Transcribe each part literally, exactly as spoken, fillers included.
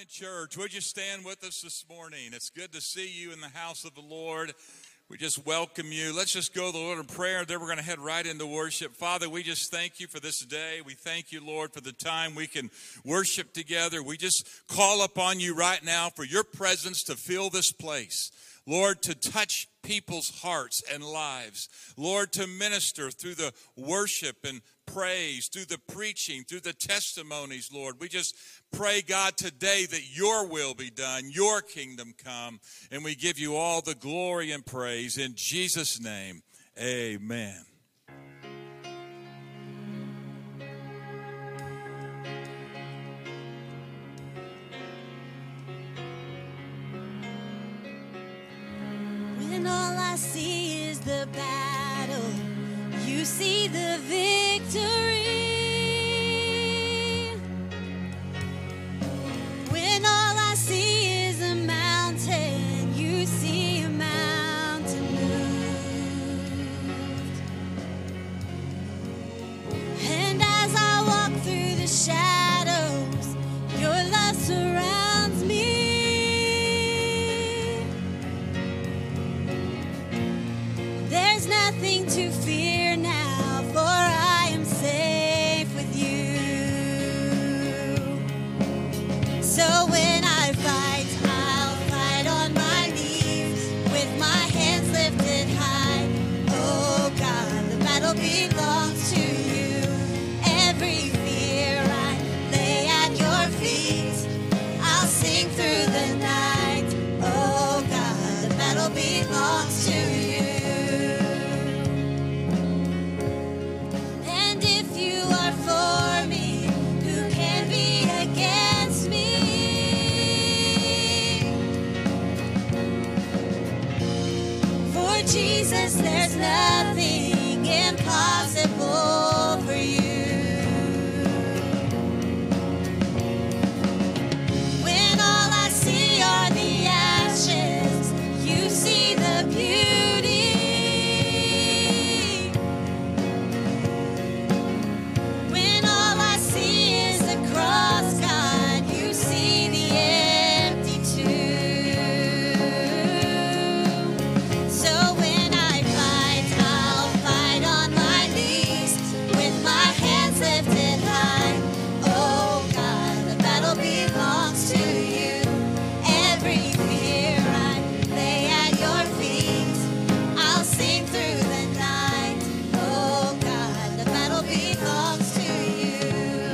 morning, church. Would you stand with us this morning? It's good to see you in the house of the Lord. We just welcome you. Let's just go to the Lord in prayer. Then we're going to head right into worship. Father, we just thank you for this day. We thank you, Lord, for the time we can worship together. We just call upon you right now for your presence to fill this place. Lord, to touch people's hearts and lives. Lord, to minister through the worship and praise, through the preaching, through the testimonies, Lord. We just pray, God, today that your will be done, your kingdom come, and we give you all the glory and praise. In Jesus' name, amen. When all I see is the battle, you see the victory. When all I see is a mountain, you see a mountain moved. And as I walk through the shadows, your love surrounds me. There's nothing to fear now, for I am safe with you. So when I fight, I'll fight on my knees, with my hands lifted high. Oh God, the battle belongs to you. Every fear I lay at your feet. I'll sing through the night. Oh God, the battle belongs to you. Jesus, there's nothing impossible for you. When all I see are the ashes, you see the beauty. When all I see is the cross, God, you see the empty tomb. So when I fight, I'll fight on my knees, with my hands lifted high. Oh God, the battle belongs to you. Every fear I lay at your feet. I'll sing through the night. Oh God, the battle belongs to you.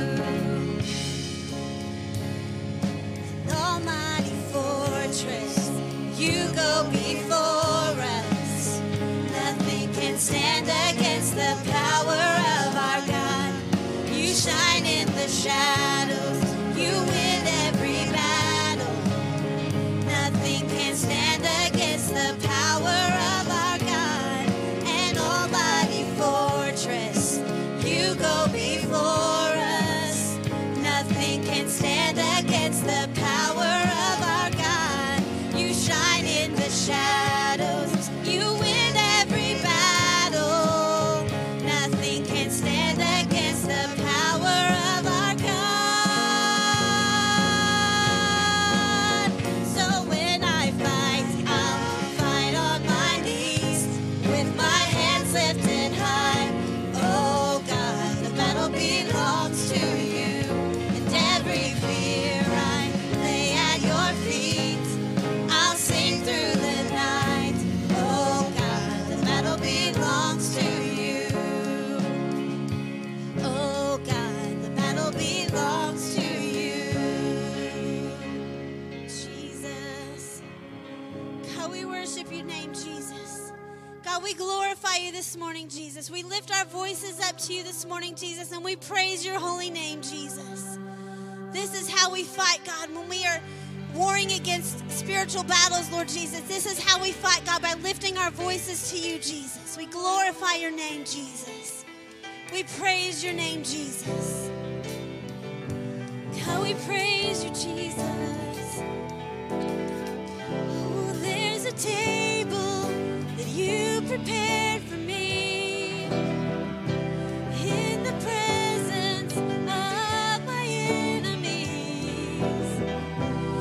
Almighty fortress, you go before us. Nothing can stand against the power of our God. You shine in the shadows, you win every battle. Nothing can stand against the power of our God. An almighty fortress, you go before us. Nothing can stand against the power of our God. You shine in the shadows, you win every battle. Nothing can stand against the power of our God. So when I fight, I'll fight on my knees, with my hands lifted high. Oh God, the battle belongs to you. And every fear I lay at your feet. I'll sing through the night. Oh God, the battle belongs to you. Oh God, the battle belongs to you. Jesus. God, we worship your name, Jesus. God, we glorify you this morning, Jesus. We lift our voices up to you this morning, Jesus, and we praise your holy name, Jesus. This is how we fight, God, when we are warring against spiritual battles, Lord Jesus. This is how we fight, God, by lifting our voices to you, Jesus. We glorify your name, Jesus. We praise your name, Jesus. God, we praise you, Jesus. Oh, there's a table that you prepared for me in the presence of my enemies.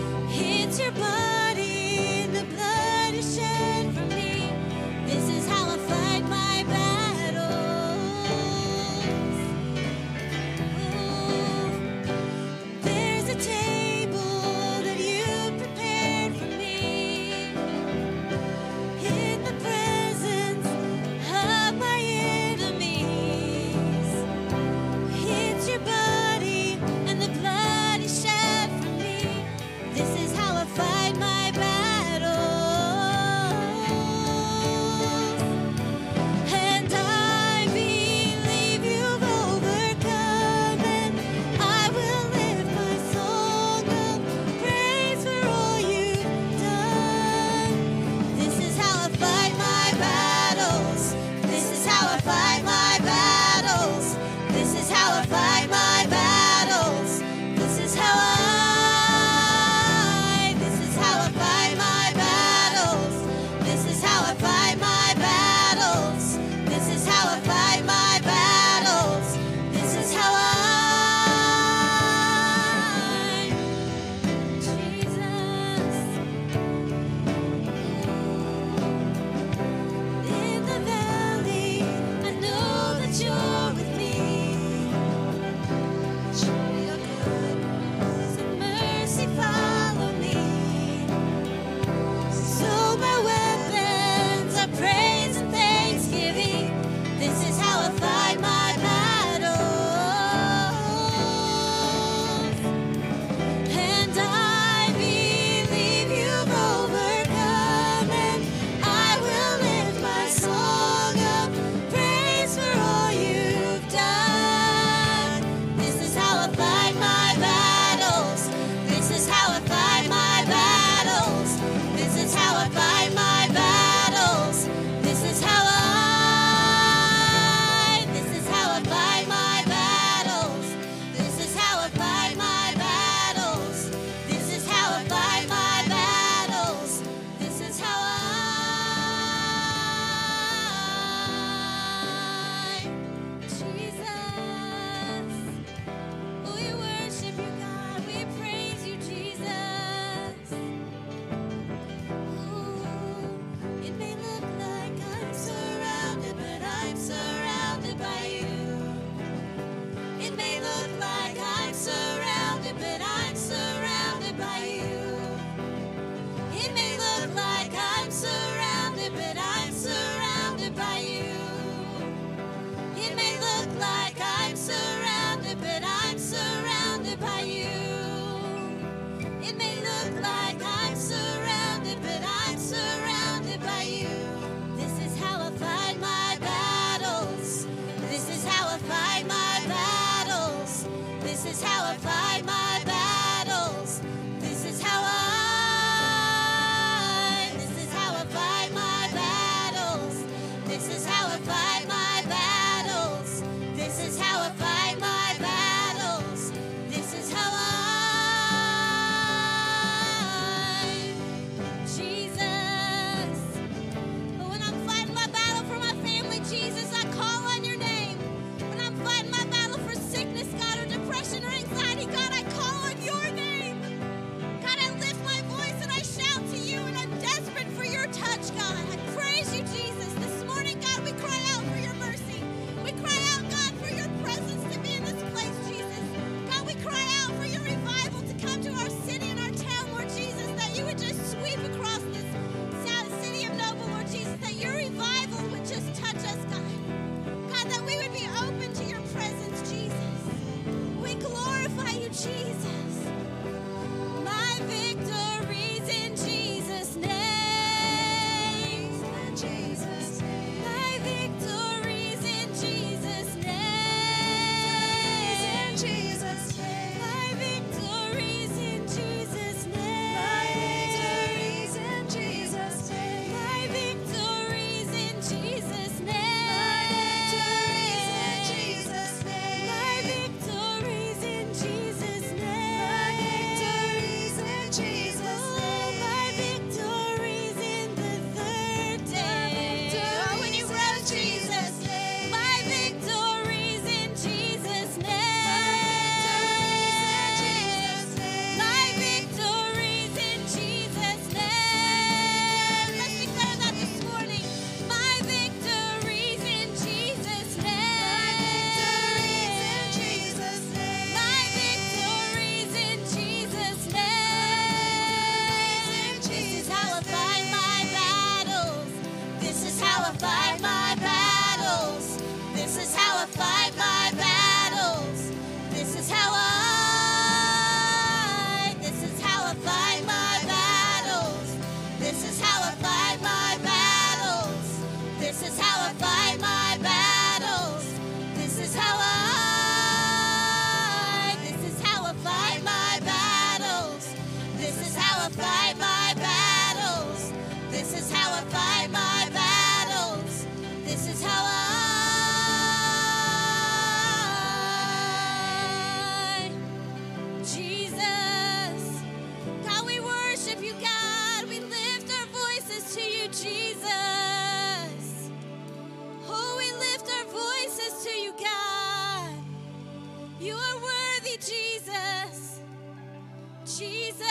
Jesus.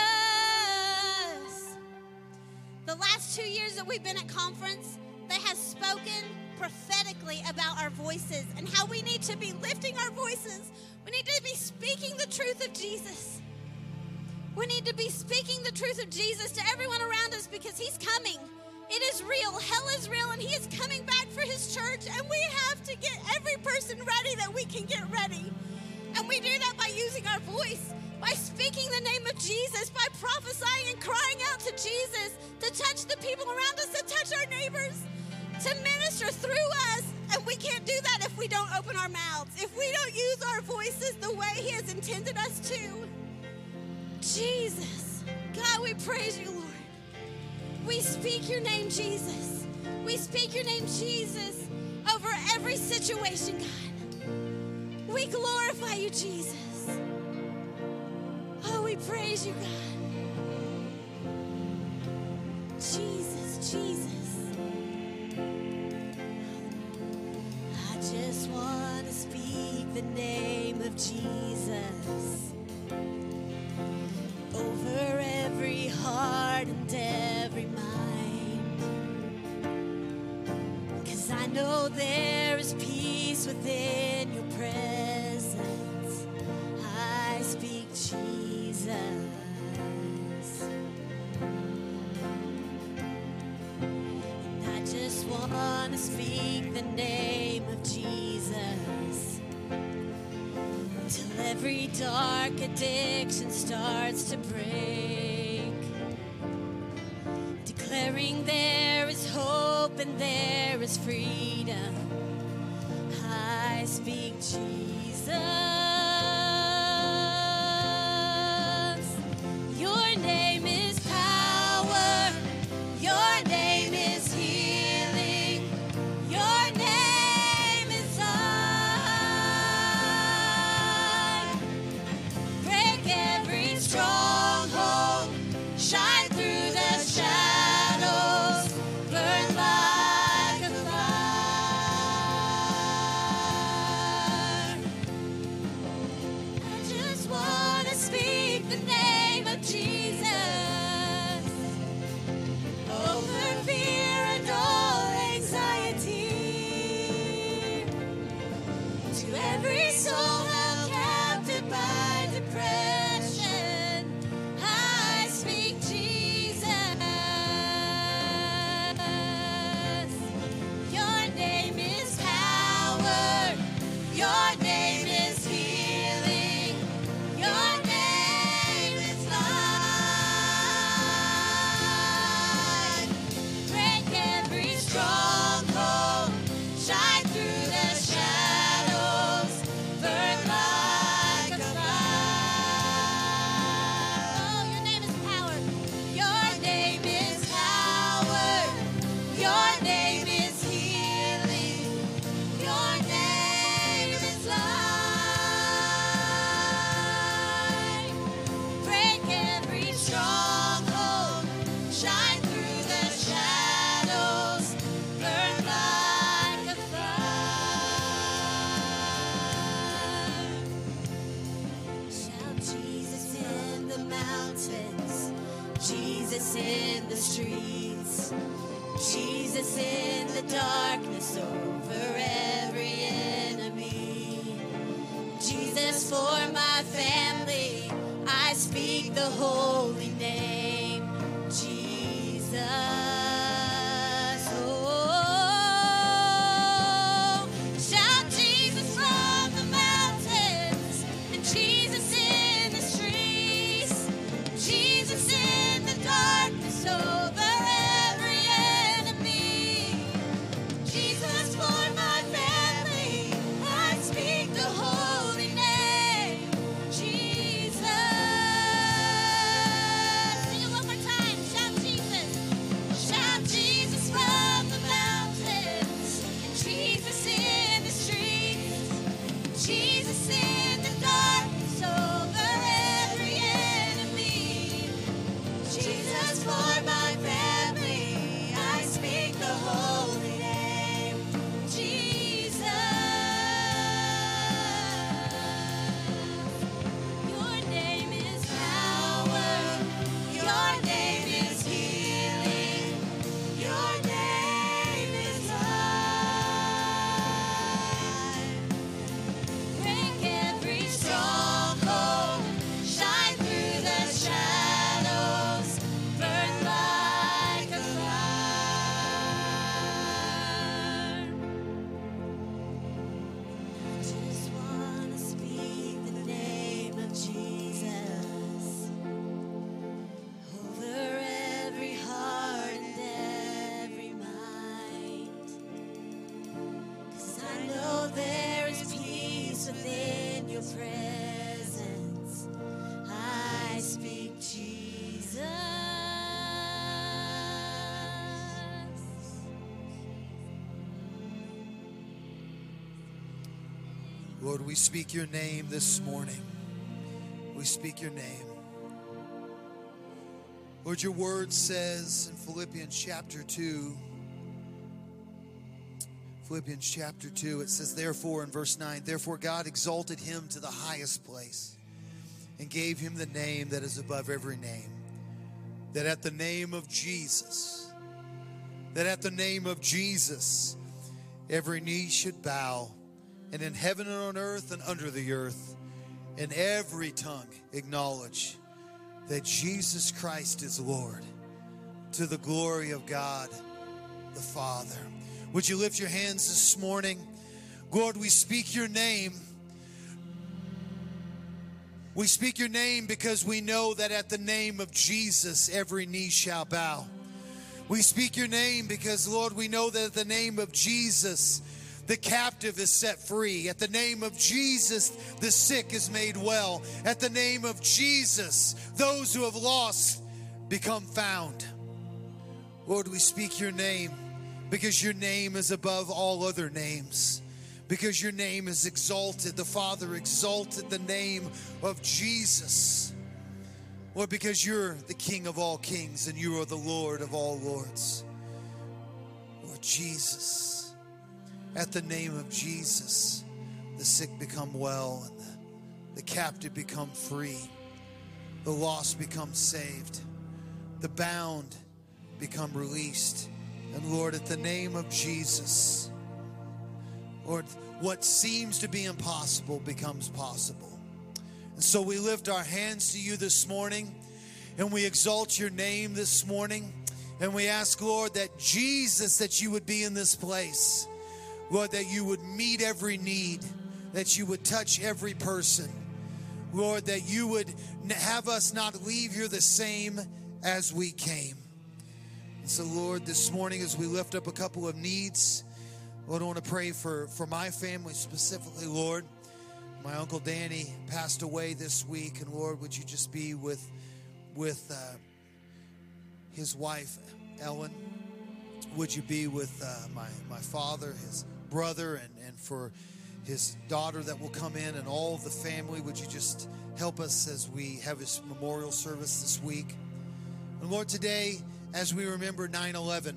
The last two years that we've been at conference, they have spoken prophetically about our voices and how we need to be lifting our voices. We need to be speaking the truth of Jesus. We need to be speaking the truth of Jesus to everyone around us because he's coming. It is real. Hell is real, and he is coming back for his church, and we have to get every person ready that we can get ready. And we do that by using our voice, by speaking the name of Jesus, by prophesying and crying out to Jesus, to touch the people around us, to touch our neighbors, to minister through us. And we can't do that if we don't open our mouths, if we don't use our voices the way he has intended us to. Jesus, God, we praise you, Lord. We speak your name, Jesus. We speak your name, Jesus, over every situation, God. We glorify you, Jesus. Oh, we praise you, God. Jesus, Jesus. I just want to speak the name of Jesus over every heart and every mind. 'Cause I know there is peace within your presence. I speak Jesus. And I just want to speak the name of Jesus till every dark addiction starts to break, declaring there is hope and there is freedom. I speak Jesus. Your name is power. Your name is healing. Your name is life. Break every stronghold. Shine through the shadows. Burn like a fire. I just want to speak the name of Jesus over fear and all anxiety. To every soul held captive by depression, I speak Jesus. Your name is power. Your name is healing. Your name is life. Break every stronghold. Shine through the shadows. Burn like a fire. Oh, your name is power. Your name is power. Your name is healing. Your name is life. Break every stronghold. Shine through the shadows. Burn like a fire. Shout Jesus in the mountains. Jesus in the streets. Jesus in the darkness over every enemy. Jesus for my family, I speak the holy name, Jesus. Oh, shout Jesus from the mountains and Jesus in the streets. Jesus in the darkness over every enemy. Jesus for my family, I speak the holy name, Jesus. Sing it one more time. Shout Jesus. Shout Jesus from the mountains and Jesus in the streets. Jesus in the darkness over every enemy. Jesus for my family, I speak the holy name, Jesus. Your name is power. Lord, we speak your name this morning. We speak your name. Lord, your word says in Philippians chapter two, Philippians chapter two, it says, therefore, in verse nine, therefore God exalted him to the highest place and gave him the name that is above every name, that at the name of Jesus, that at the name of Jesus, every knee should bow, and in heaven and on earth and under the earth, and every tongue acknowledge that Jesus Christ is Lord, to the glory of God the Father. Would you lift your hands this morning? Lord, we speak your name. We speak your name because we know that at the name of Jesus, every knee shall bow. We speak your name because, Lord, we know that at the name of Jesus, the captive is set free. At the name of Jesus, the sick is made well. At the name of Jesus, those who have lost become found. Lord, we speak your name because your name is above all other names. Because your name is exalted. The Father exalted the name of Jesus. Lord, because you're the King of all kings and you are the Lord of all lords. Lord Jesus, at the name of Jesus, the sick become well and the, the captive become free. The lost become saved. The bound become released. And Lord, at the name of Jesus, Lord, what seems to be impossible becomes possible. And so we lift our hands to you this morning and we exalt your name this morning. And we ask, Lord, that Jesus, that you would be in this place. Lord, that you would meet every need, that you would touch every person. Lord, that you would have us not leave here the same as we came. And so, Lord, this morning as we lift up a couple of needs, Lord, I want to pray for, for my family specifically, Lord. My Uncle Danny passed away this week, and Lord, would you just be with, with uh, his wife, Ellen. Would you be with uh, my, my father, his brother, and, and for his daughter that will come in, and all of the family. Would you just help us as we have his memorial service this week. And Lord, today, as we remember nine eleven,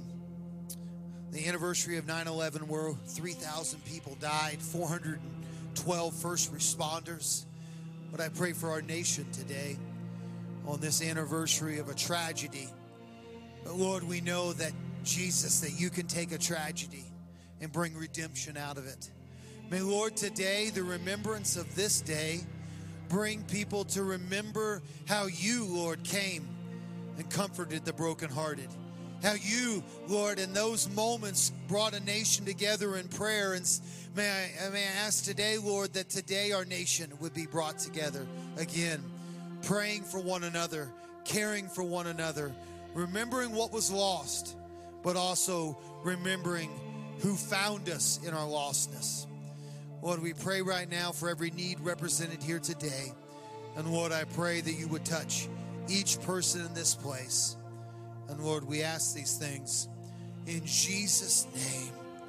the anniversary of nine eleven, where three thousand people died, four hundred twelve first responders. But I pray for our nation today on this anniversary of a tragedy. But Lord, we know that, Jesus, that you can take a tragedy and bring redemption out of it. May, Lord, today, the remembrance of this day, bring people to remember how you, Lord, came and comforted the brokenhearted. How you, Lord, in those moments brought a nation together in prayer. And may I, may I ask today, Lord, that today our nation would be brought together again, praying for one another, caring for one another, remembering what was lost, but also remembering who found us in our lostness. Lord, we pray right now for every need represented here today. And Lord, I pray that you would touch each person in this place. And Lord, we ask these things in Jesus' name.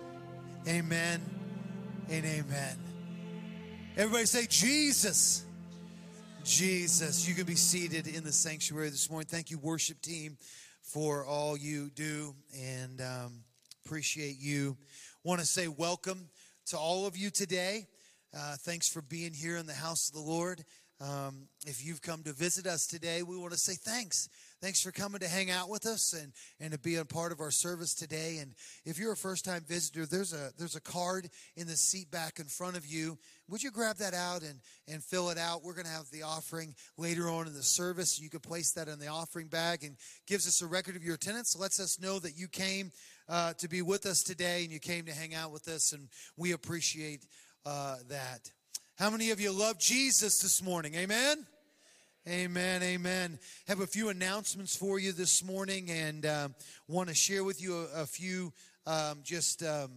Amen and amen. Everybody say Jesus. Jesus. You can be seated in the sanctuary this morning. Thank you, worship team, for all you do, and um, appreciate you. Want to say welcome to all of you today. Uh, thanks for being here in the house of the Lord. Um, if you've come to visit us today, we want to say thanks. Thanks for coming to hang out with us and, and to be a part of our service today. And if you're a first-time visitor, there's a there's a card in the seat back in front of you. Would you grab that out and, and fill it out? We're going to have the offering later on in the service. You can place that in the offering bag, and gives us a record of your attendance. Lets us know that you came uh, to be with us today and you came to hang out with us, and we appreciate uh, that. How many of you love Jesus this morning? Amen? Amen, amen. Have a few announcements for you this morning, and uh, want to share with you a, a few um, just um,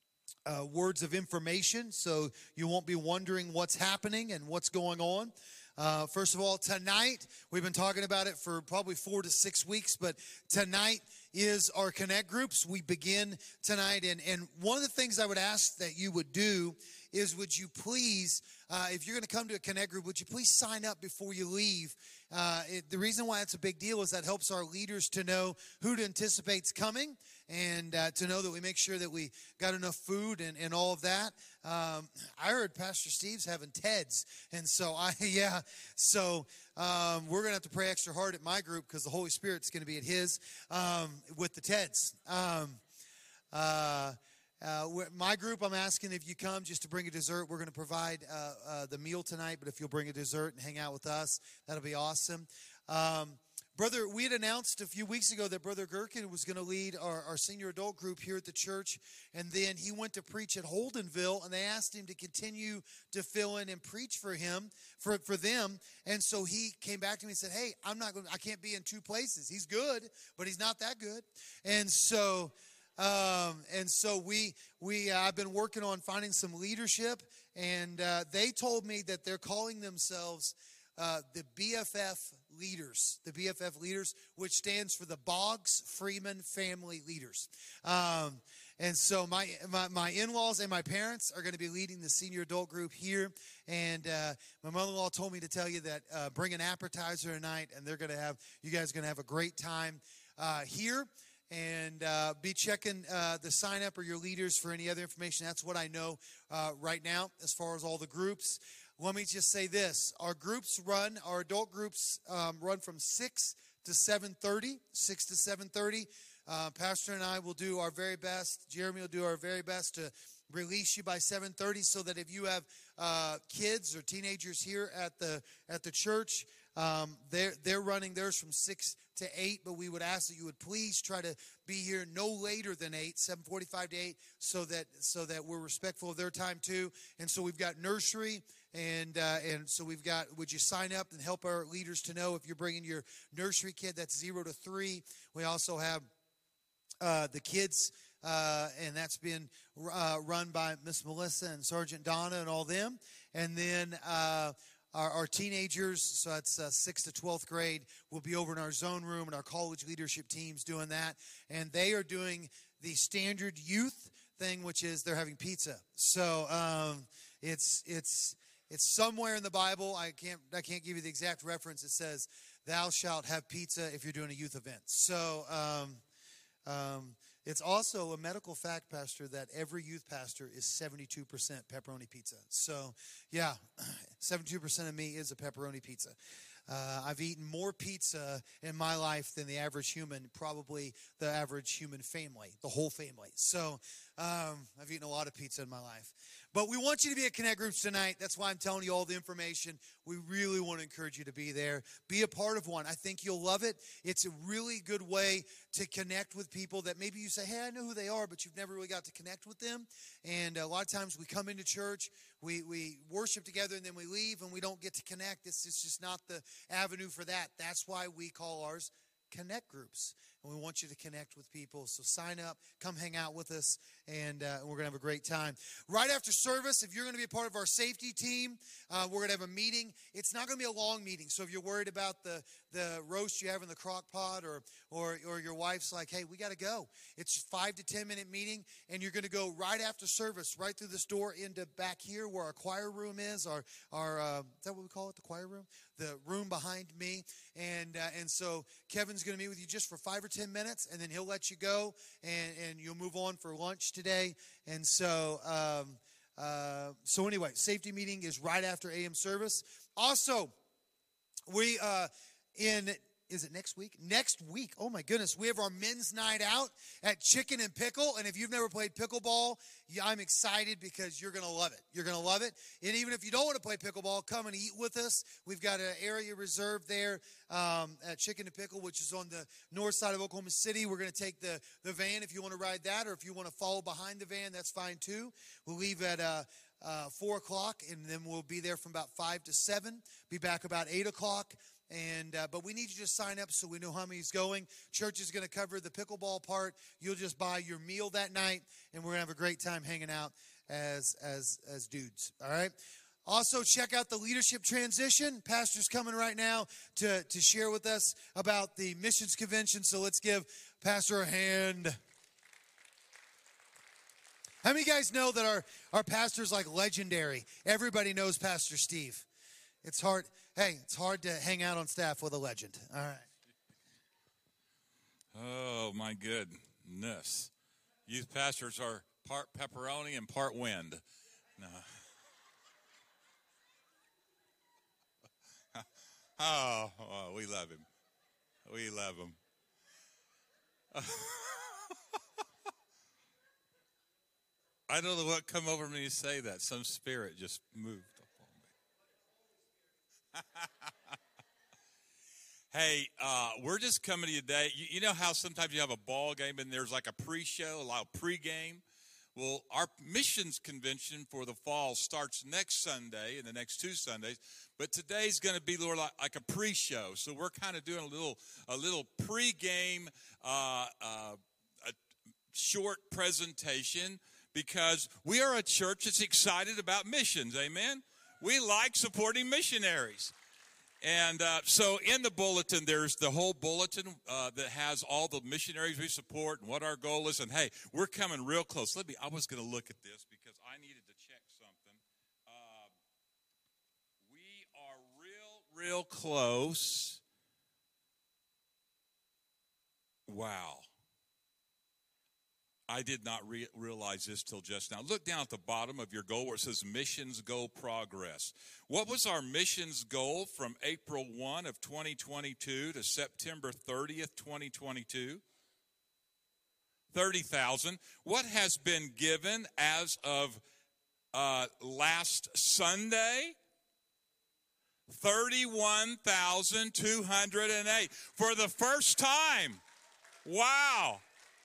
uh, words of information so you won't be wondering what's happening and what's going on. Uh, first of all, tonight, we've been talking about it for probably four to six weeks, but tonight is our Connect groups. We begin tonight, and, and one of the things I would ask that you would do is would you please, uh, if you're going to come to a Connect group, would you please sign up before you leave? Uh, it, the reason why it's a big deal is that helps our leaders to know who to anticipate's coming, and uh, to know that we make sure that we got enough food and, and all of that. Um, I heard Pastor Steve's having Ted's, and so I, yeah, so um, we're going to have to pray extra hard at my group because the Holy Spirit's going to be at his um, with the Ted's. Um, uh, uh, my group, I'm asking if you come just to bring a dessert. We're going to provide uh, uh, the meal tonight, but if you'll bring a dessert and hang out with us, that'll be awesome. Um, Brother, we had announced a few weeks ago that Brother Gherkin was going to lead our, our senior adult group here at the church, and then he went to preach at Holdenville, and they asked him to continue to fill in and preach for him, for, for them, and so he came back to me and said, hey, I'm not going, I can't be in two places. He's good, but he's not that good, and so, um, and so we, we, uh, I've been working on finding some leadership, and uh, they told me that they're calling themselves Uh, the B F F leaders, the B F F leaders, which stands for the Boggs Freeman Family Leaders. Um, and so my, my, my in-laws and my parents are going to be leading the senior adult group here. And uh, my mother-in-law told me to tell you that uh, bring an appetizer tonight, and they're going to have, you guys are going to have a great time uh, here. And uh, be checking uh, the sign-up or your leaders for any other information. That's what I know uh, right now as far as all the groups. Let me just say this. Our groups run, our adult groups um, run from six to seven thirty, six to seven thirty. Uh, Pastor and I will do our very best. Jeremy will do our very best to release you by seven thirty so that if you have uh, kids or teenagers here at the at the church, um, they're, they're running theirs from six to eight, but we would ask that you would please try to be here no later than eight, seven forty-five to eight, so that so that we're respectful of their time too. And so we've got nursery, and uh, and so we've got, would you sign up and help our leaders to know if you're bringing your nursery kid, that's zero to three. We also have uh, the kids, uh, and that's been uh, run by Miss Melissa and Sergeant Donna and all them. And then uh, Our, our teenagers, so that's uh, sixth to twelfth grade, will be over in our zone room, and our college leadership team's doing that. And they are doing the standard youth thing, which is they're having pizza. So um, it's it's it's somewhere in the Bible. I can't I can't give you the exact reference. It says, "Thou shalt have pizza" if you're doing a youth event. So um, um, it's also a medical fact, Pastor, that every youth pastor is seventy-two percent pepperoni pizza. So, yeah, seventy-two percent of me is a pepperoni pizza. Uh, I've eaten more pizza in my life than the average human, probably the average human family, the whole family. So um, I've eaten a lot of pizza in my life. But we want you to be at Connect Groups tonight. That's why I'm telling you all the information. We really want to encourage you to be there. Be a part of one. I think you'll love it. It's a really good way to connect with people that maybe you say, hey, I know who they are, but you've never really got to connect with them. And a lot of times we come into church, we, we worship together, and then we leave, and we don't get to connect. It's, it's just not the avenue for that. That's why we call ours Connect Groups. And we want you to connect with people. So sign up, come hang out with us, and uh, we're going to have a great time. Right after service, if you're going to be a part of our safety team, uh, we're going to have a meeting. It's not going to be a long meeting. So if you're worried about the, the roast you have in the crock pot, or, or, or your wife's like, hey, we got to go. It's a five to ten minute meeting, and you're going to go right after service, right through this door into back here where our choir room is. Our, our uh, is that what we call it, the choir room? The room behind me. And, uh, and so Kevin's going to meet with you just for five or ten minutes, and then he'll let you go, and, and you'll move on for lunch today. And so, um, uh, so anyway, safety meeting is right after A M service. Also, we, uh, in, is it next week? Next week, oh my goodness, we have our men's night out at Chicken and Pickle. And if you've never played pickleball, yeah, I'm excited because you're going to love it. You're going to love it. And even if you don't want to play pickleball, come and eat with us. We've got an area reserved there um, at Chicken and Pickle, which is on the north side of Oklahoma City. We're going to take the, the van if you want to ride that, or if you want to follow behind the van, that's fine too. We'll leave at uh, uh, four o'clock, and then we'll be there from about five to seven, be back about eight o'clock. And uh, but we need you to sign up so we know how many's going. Church is going to cover the pickleball part. You'll just buy your meal that night, and we're going to have a great time hanging out as as as dudes. All right. Also, check out the leadership transition. Pastor's coming right now to, to share with us about the missions convention. So let's give Pastor a hand. How many of you guys know that our, our pastor's like legendary? Everybody knows Pastor Steve. It's hard. Hey, it's hard to hang out on staff with a legend. All right. Oh, my goodness. Youth pastors are part pepperoni and part wind. No. Oh, oh, we love him. We love him. I don't know what come over me to say that. Some spirit just moved upon me. Hey, uh, we're just coming to you today. You, you know how sometimes you have a ball game and there's like a pre-show, a lot of pre-game? Well, our missions convention for the fall starts next Sunday and the next two Sundays. But today's going to be Lord, like, like a pre-show. So we're kind of doing a little a little pre-game uh, uh, a short presentation because we are a church that's excited about missions. Amen? We like supporting missionaries. And uh, so in the bulletin, there's the whole bulletin uh, that has all the missionaries we support and what our goal is. And, hey, we're coming real close. Let me. I was going to look at this because I needed to check something. Uh, we are real, real close. Wow. I did not re- realize this till just now. Look down at the bottom of your goal where it says missions goal progress. What was our missions goal from April first of twenty twenty-two to September thirtieth, twenty twenty-two? thirty thousand. What has been given as of uh, last Sunday? thirty-one thousand two hundred eight. For the first time. Wow.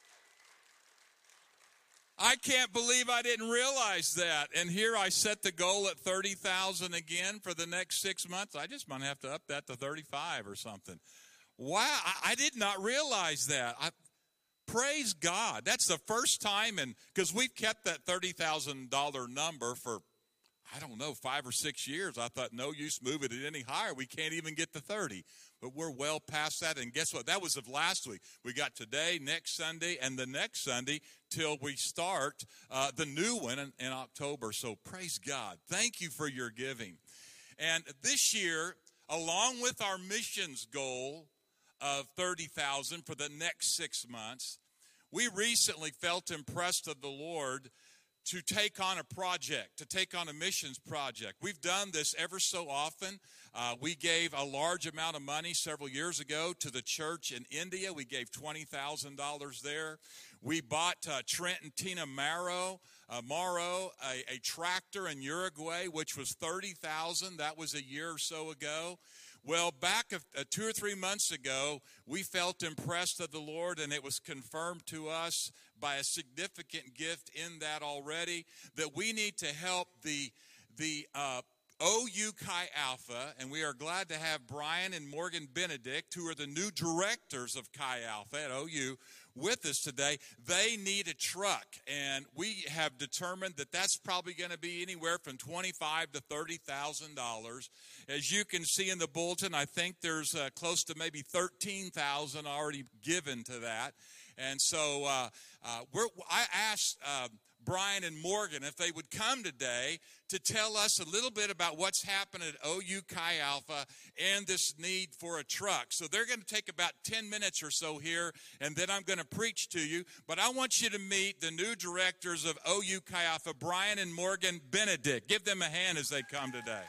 I can't believe I didn't realize that. And here I set the goal at thirty thousand again for the next six months. I just might have to up that to thirty-five or something. Wow, I, I did not realize that. I, praise God. That's the first time, and because we've kept that thirty thousand dollars number for, I don't know, five or six years. I thought, no use moving it any higher. We can't even get to thirty. But we're well past that. And guess what? That was of last week. We got today, next Sunday, and the next Sunday till we start uh, the new one in, in October. So praise God. Thank you for your giving. And this year, along with our missions goal of thirty thousand for the next six months, we recently felt impressed of the Lord to take on a project, to take on a missions project. We've done this ever so often. Uh, we gave a large amount of money several years ago to the church in India. We gave twenty thousand dollars there. We bought uh, Trent and Tina Morrow, uh, Morrow a, a tractor in Uruguay, which was thirty thousand dollars. That was a year or so ago. Well, back a, a two or three months ago, we felt impressed of the Lord, and it was confirmed to us by a significant gift in that already, that we need to help the the uh, O U Chi Alpha, and we are glad to have Brian and Morgan Benedict, who are the new directors of Chi Alpha at O U, with us today. They need a truck, and we have determined that that's probably going to be anywhere from twenty-five to thirty thousand dollars. As you can see in the bulletin, I think there's uh, close to maybe thirteen thousand already given to that. And so uh, uh, we're, I asked uh, Brian and Morgan if they would come today to tell us a little bit about what's happened at O U Chi Alpha and this need for a truck. So they're going to take about ten minutes or so here, and then I'm going to preach to you. But I want you to meet the new directors of O U Chi Alpha, Brian and Morgan Benedict. Give them a hand as they come today.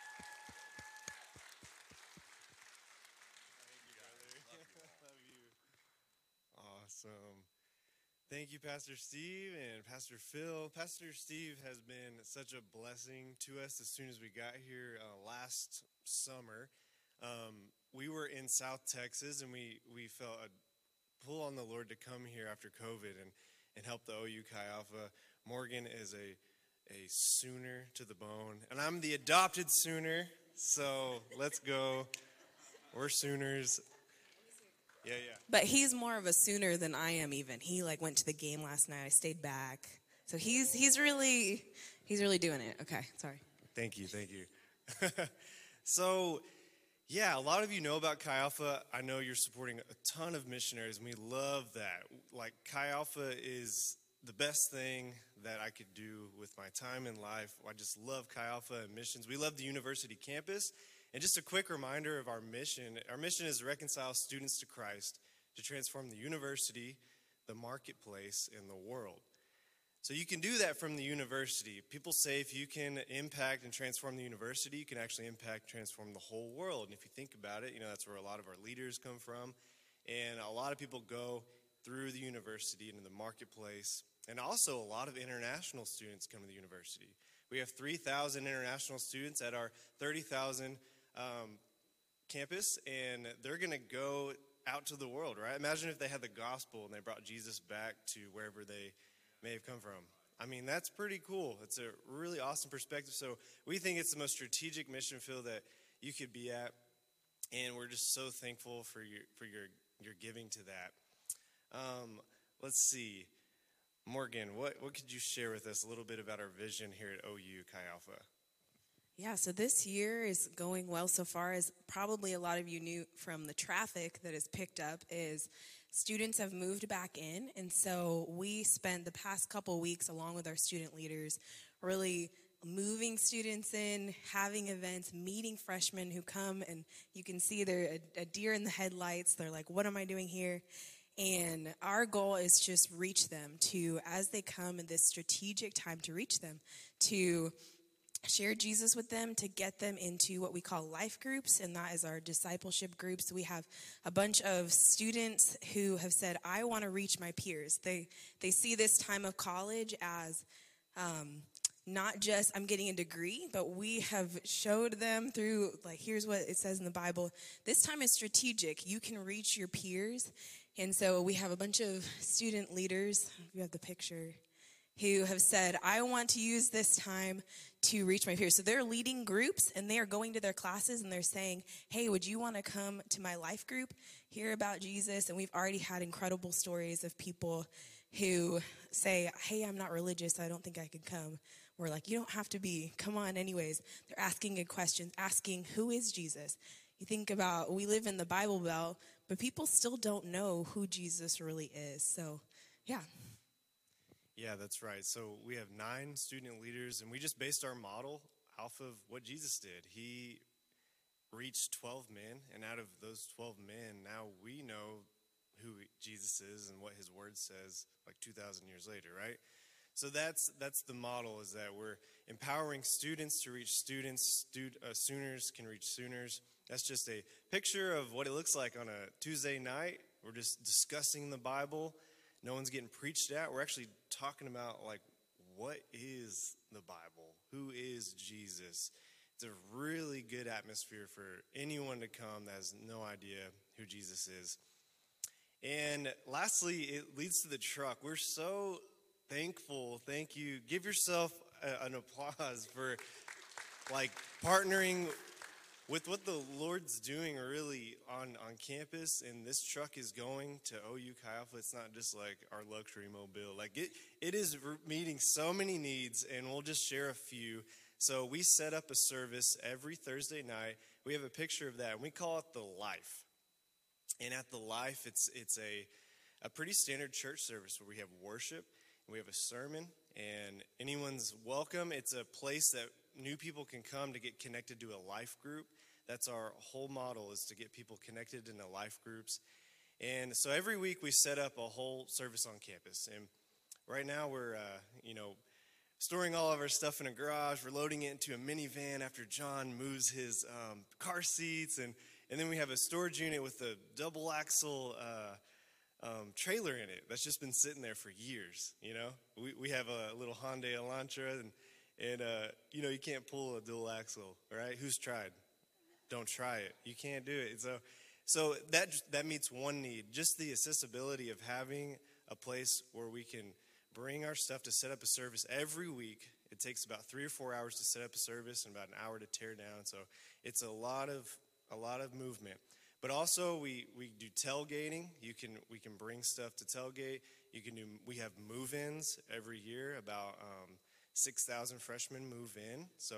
Awesome. Thank you, Pastor Steve and Pastor Phil. Pastor Steve has been such a blessing to us as soon as we got here uh, last summer. Um, we were in South Texas, and we, we felt a pull on the Lord to come here after COVID and, and help the O U Chi Alpha. Morgan is a, a Sooner to the bone, and I'm the adopted Sooner, so let's go. We're Sooners. Yeah, yeah. But he's more of a Sooner than I am even. He like went to the game last night. I stayed back. So he's he's really he's really doing it. Okay, sorry. Thank you, thank you. So, yeah, a lot of you know about Chi Alpha. I know you're supporting a ton of missionaries, and we love that. Like, Chi Alpha is the best thing that I could do with my time in life. I just love Chi Alpha and missions. We love the university campus. And just a quick reminder of our mission. Our mission is to reconcile students to Christ, to transform the university, the marketplace, and the world. So you can do that from the university. People say if you can impact and transform the university, you can actually impact, transform the whole world. And if you think about it, you know, that's where a lot of our leaders come from. And a lot of people go through the university into the marketplace. And also a lot of international students come to the university. We have three thousand international students at our thirty thousand um, campus, and they're going to go out to the world, right? Imagine if they had the gospel and they brought Jesus back to wherever they may have come from. I mean, that's pretty cool. It's a really awesome perspective. So we think it's the most strategic mission field that you could be at, and we're just so thankful for your for your, your giving to that. Um, let's see. Morgan, what, what could you share with us a little bit about our vision here at O U Chi Alpha? Yeah, so this year is going well so far. As probably a lot of you knew from the traffic that is picked up, is students have moved back in. And so we spent the past couple weeks, along with our student leaders, really moving students in, having events, meeting freshmen who come, and you can see they're a, a deer in the headlights. They're like, what am I doing here? And our goal is just reach them to, as they come in this strategic time, to reach them, to share Jesus with them, to get them into what we call life groups, and that is our discipleship groups. We have a bunch of students who have said, I want to reach my peers. They they see this time of college as um, not just I'm getting a degree, but we have showed them through, like, here's what it says in the Bible. This time is strategic. You can reach your peers. And so we have a bunch of student leaders, you have the picture, who have said, I want to use this time to reach my peers. So they're leading groups, and they are going to their classes, and they're saying, hey, would you want to come to my life group, hear about Jesus? And we've already had incredible stories of people who say, hey, I'm not religious, so I don't think I can come. We're like, you don't have to be. Come on anyways. They're asking good questions, asking, who is Jesus? You think about, we live in the Bible Belt, but people still don't know who Jesus really is. So, yeah. Yeah, that's right. So we have nine student leaders, and we just based our model off of what Jesus did. He reached twelve men, and out of those twelve men, now we know who Jesus is and what his word says like two thousand years later, right? So that's that's the model, is that we're empowering students to reach students. Stud, uh, Sooners can reach Sooners. That's just a picture of what it looks like on a Tuesday night. We're just discussing the Bible. No one's getting preached at. We're actually talking about, like, what is the Bible? Who is Jesus? It's a really good atmosphere for anyone to come that has no idea who Jesus is. And lastly, it leads to the truck. We're so thankful. Thank you. Give yourself a, an applause for, like, partnering with what the Lord's doing really on, on campus. And this truck is going to O U Chi Alpha. It's not just like our luxury mobile. Like, it, it is meeting so many needs, and we'll just share a few. So we set up a service every Thursday night. We have a picture of that, and we call it The Life. And at The Life, it's it's a, a pretty standard church service where we have worship, and we have a sermon, and anyone's welcome. It's a place that new people can come to get connected to a life group. That's our whole model, is to get people connected into life groups. And so every week we set up a whole service on campus. And right now we're, uh, you know, storing all of our stuff in a garage. We're loading it into a minivan after John moves his um, car seats. And, and then we have a storage unit with a double axle uh, um, trailer in it that's just been sitting there for years, you know. We, we have a little Hyundai Elantra, and, and uh, you know, you can't pull a dual axle, right? Who's tried? Don't try it. You can't do it. So so that that meets one need, just the accessibility of having a place where we can bring our stuff to set up a service every week. It takes about three or four hours to set up a service and about an hour to tear down. So it's a lot of a lot of movement. But also we, we do tailgating. You can we can bring stuff to tailgate. You can do we have move-ins every year. About um, six thousand freshmen move in. So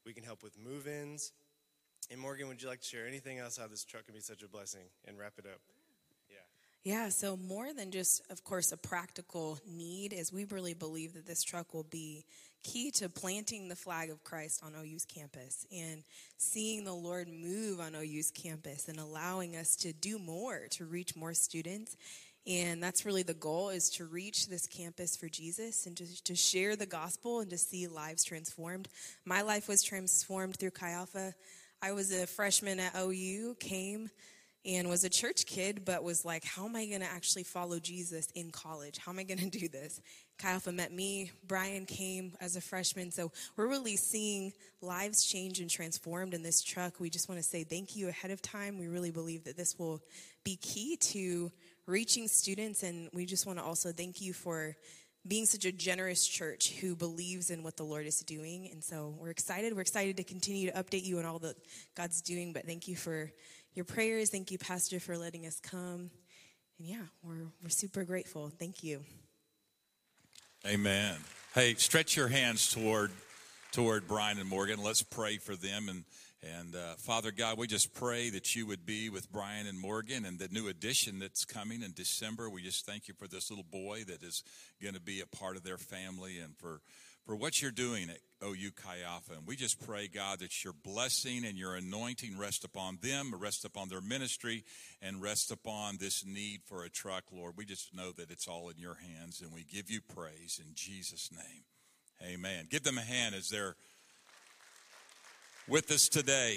we can help with move-ins. And Morgan, would you like to share anything else how this truck can be such a blessing and wrap it up? Yeah, so more than just, of course, a practical need, is we really believe that this truck will be key to planting the flag of Christ on O U's campus and seeing the Lord move on O U's campus and allowing us to do more, to reach more students. And that's really the goal, is to reach this campus for Jesus and to, to share the gospel and to see lives transformed. My life was transformed through Chi Alpha. I was a freshman at O U, came and was a church kid, but was like, how am I going to actually follow Jesus in college? How am I going to do this? Chi Alpha met me. Brian came as a freshman. So we're really seeing lives change and transformed in this truck. We just want to say thank you ahead of time. We really believe that this will be key to reaching students. And we just want to also thank you for being such a generous church who believes in what the Lord is doing. And so we're excited. We're excited to continue to update you on all that God's doing. But thank you for your prayers. Thank you, Pastor, for letting us come. And yeah, we're we're super grateful. Thank you. Amen. Hey, stretch your hands toward toward Brian and Morgan. Let's pray for them. And and uh, Father God, we just pray that you would be with Brian and Morgan and the new addition that's coming in December. We just thank you for this little boy that is going to be a part of their family, and for for what you're doing at O U Chi Alpha. And we just pray, God, that your blessing and your anointing rest upon them, rest upon their ministry, and rest upon this need for a truck, Lord. We just know that it's all in your hands, and we give you praise in Jesus' name. Amen. Give them a hand as they're with us today.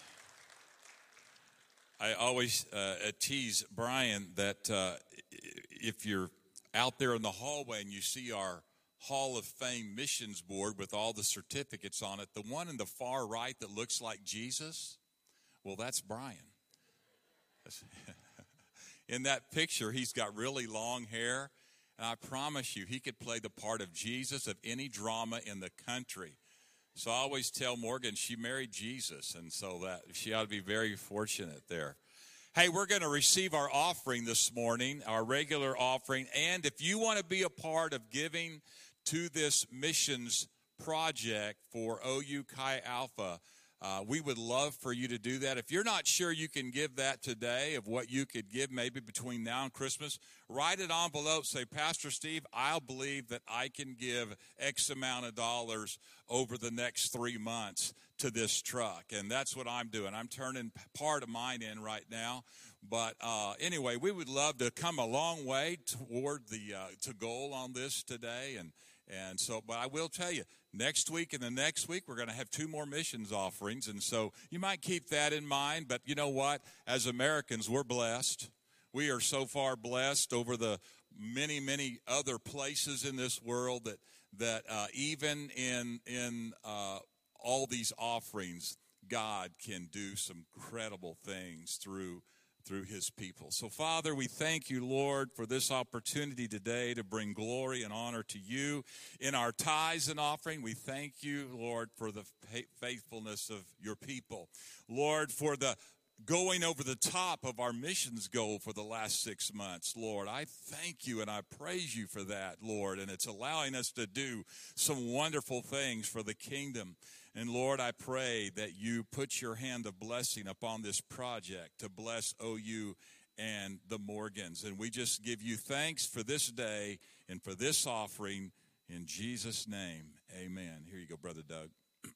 I always uh, tease Brian that uh, if you're out there in the hallway and you see our Hall of Fame missions board with all the certificates on it, the one in the far right that looks like Jesus, well, that's Brian. In that picture, he's got really long hair, and I promise you, he could play the part of Jesus of any drama in the country. So I always tell Morgan she married Jesus, and so that she ought to be very fortunate there. Hey, we're going to receive our offering this morning, our regular offering, and if you want to be a part of giving to this missions project for O U Chi Alpha, uh, we would love for you to do that. If you're not sure you can give that today, of what you could give maybe between now and Christmas, write an envelope, say, Pastor Steve, I'll believe that I can give X amount of dollars over the next three months to this truck. And that's what I'm doing. I'm turning part of mine in right now. But uh, anyway, we would love to come a long way toward the uh, to goal on this today. And And so, but I will tell you, next week and the next week, we're going to have two more missions offerings. And so you might keep that in mind. But you know what? As Americans, we're blessed. We are so far blessed over the many, many other places in this world that that uh, even in, in uh, all these offerings, God can do some incredible things through through his people. So, Father, we thank you, Lord, for this opportunity today to bring glory and honor to you. In our tithes and offering, we thank you, Lord, for the faithfulness of your people. Lord, for the going over the top of our missions goal for the last six months, Lord. I thank you and I praise you for that, Lord, and it's allowing us to do some wonderful things for the kingdom. And Lord, I pray that you put your hand of blessing upon this project to bless O U and the Morgans. And we just give you thanks for this day and for this offering in Jesus' name. Amen. Here you go, Brother Doug.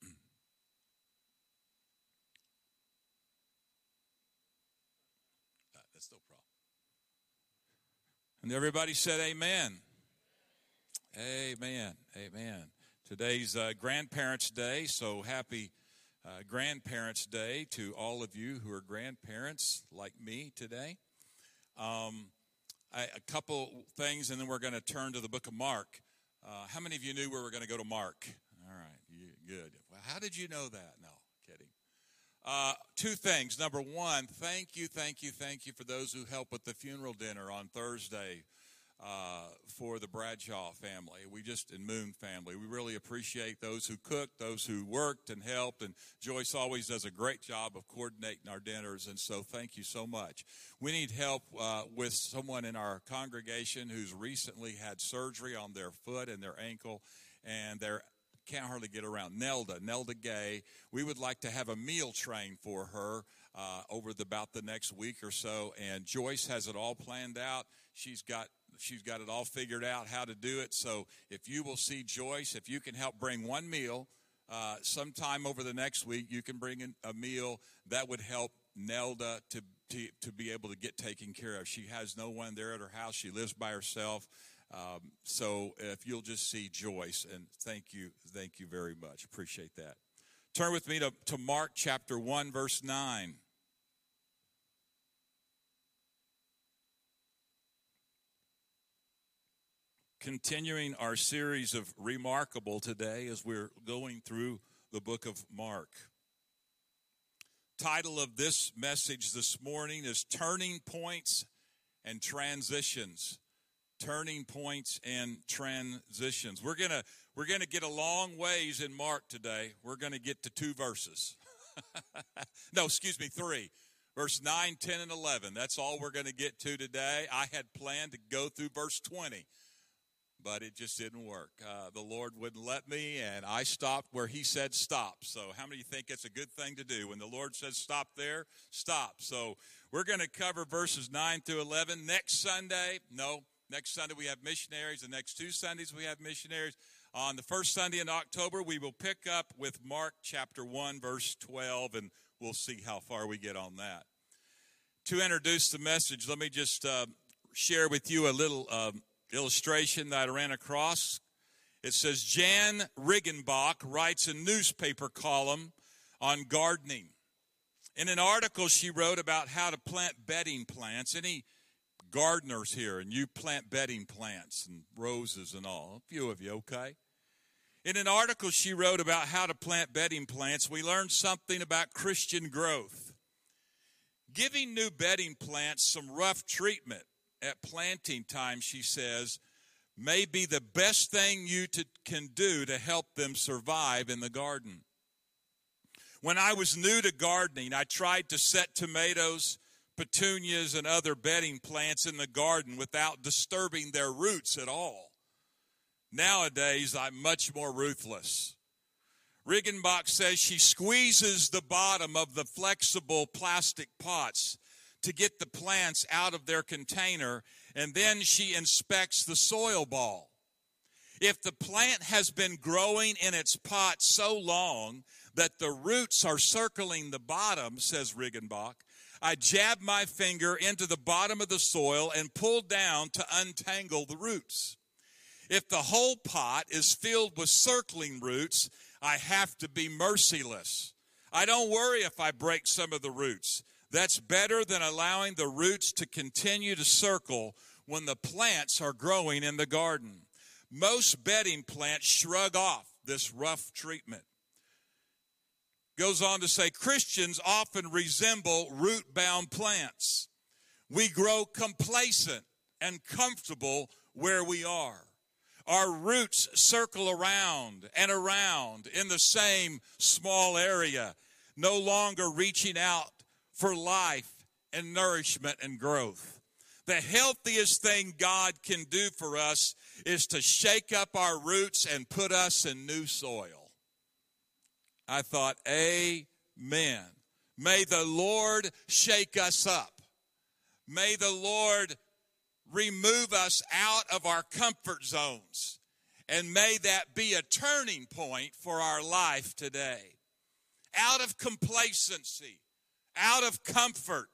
That's no problem. And everybody said amen. Amen. Amen. Today's uh, Grandparents' Day, so happy uh, Grandparents' Day to all of you who are grandparents like me today. Um, I, a couple things, and then we're going to turn to the book of Mark. Uh, how many of you knew we were going to go to Mark? All right, you, good. Well, how did you know that? No, kidding. Uh, two things. Number one, thank you, thank you, thank you for those who helped with the funeral dinner on Thursday. Uh, for the Bradshaw family, we just, and Moon family, we really appreciate those who cooked, those who worked and helped, and Joyce always does a great job of coordinating our dinners, and so thank you so much. We need help uh, with someone in our congregation who's recently had surgery on their foot and their ankle, and they're can't hardly get around. Nelda, Nelda Gay. We would like to have a meal train for her uh, over the, about the next week or so. And Joyce has it all planned out. She's got she's got it all figured out how to do it. So if you will see Joyce, if you can help bring one meal uh, sometime over the next week, you can bring in a meal that would help Nelda to, to to be able to get taken care of. She has no one there at her house. She lives by herself. Um, so if you'll just see Joyce, and thank you, thank you very much. Appreciate that. Turn with me to, to Mark chapter one, verse nine. Continuing our series of Remarkable today as we're going through the book of Mark. Title of this message this morning is Turning Points and Transitions. Turning points and transitions. We're gonna we're gonna get a long ways in Mark today. We're gonna get to two verses. no, excuse me, three. Verse nine, ten, and eleven. That's all we're gonna get to today. I had planned to go through verse twenty, but it just didn't work. Uh, the Lord wouldn't let me, and I stopped where He said stop. So how many of you think it's a good thing to do? When the Lord says stop there, stop. So we're gonna cover verses nine through eleven. Next Sunday, no. Next Sunday we have missionaries. The next two Sundays we have missionaries. On the first Sunday in October, we will pick up with Mark chapter one, verse twelve, and we'll see how far we get on that. To introduce the message, let me just uh, share with you a little uh, illustration that I ran across. It says, Jan Riggenbach writes a newspaper column on gardening. In an article she wrote about how to plant bedding plants, any gardeners here, and you plant bedding plants and roses and all, a few of you, okay? In an article she wrote about how to plant bedding plants, we learned something about Christian growth. Giving new bedding plants some rough treatment at planting time, she says, may be the best thing you to, can do to help them survive in the garden. When I was new to gardening, I tried to set tomatoes, petunias, and other bedding plants in the garden without disturbing their roots at all. Nowadays, I'm much more ruthless. Riggenbach says she squeezes the bottom of the flexible plastic pots to get the plants out of their container, and then she inspects the soil ball. If the plant has been growing in its pot so long that the roots are circling the bottom, says Riggenbach, I jab my finger into the bottom of the soil and pull down to untangle the roots. If the whole pot is filled with circling roots, I have to be merciless. I don't worry if I break some of the roots. That's better than allowing the roots to continue to circle when the plants are growing in the garden. Most bedding plants shrug off this rough treatment. Goes on to say, Christians often resemble root-bound plants. We grow complacent and comfortable where we are. Our roots circle around and around in the same small area, no longer reaching out for life and nourishment and growth. The healthiest thing God can do for us is to shake up our roots and put us in new soil. I thought, amen. May the Lord shake us up. May the Lord remove us out of our comfort zones. And may that be a turning point for our life today. Out of complacency, out of comfort,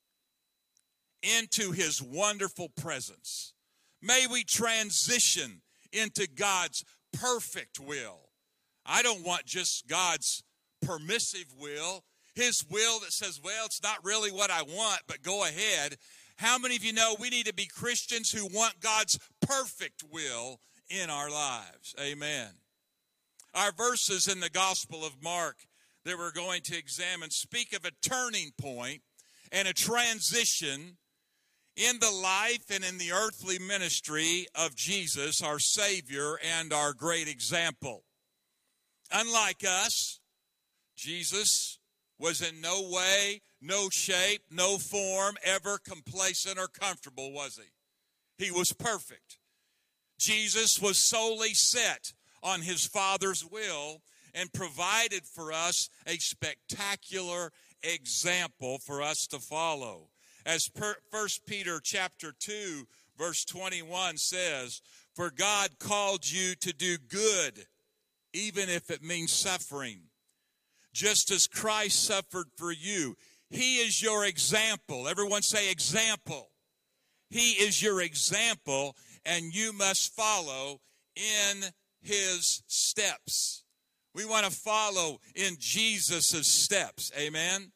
into His wonderful presence. May we transition into God's perfect will. I don't want just God's permissive will, His will that says, well, it's not really what I want, but go ahead. How many of you know we need to be Christians who want God's perfect will in our lives? Amen. Our verses in the Gospel of Mark that we're going to examine speak of a turning point and a transition in the life and in the earthly ministry of Jesus, our Savior and our great example. Unlike us, Jesus was in no way, no shape, no form ever complacent or comfortable, was He? He was perfect. Jesus was solely set on his Father's will and provided for us a spectacular example for us to follow. As First Peter chapter two, verse twenty-one says, "For God called you to do good, even if it means suffering, just as Christ suffered for you." He is your example. Everyone say example. He is your example, and you must follow in his steps. We want to follow in Jesus' steps. Amen?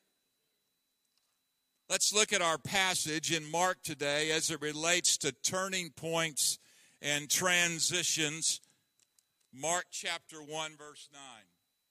Let's look at our passage in Mark today as it relates to turning points and transitions. Mark chapter one, verse nine.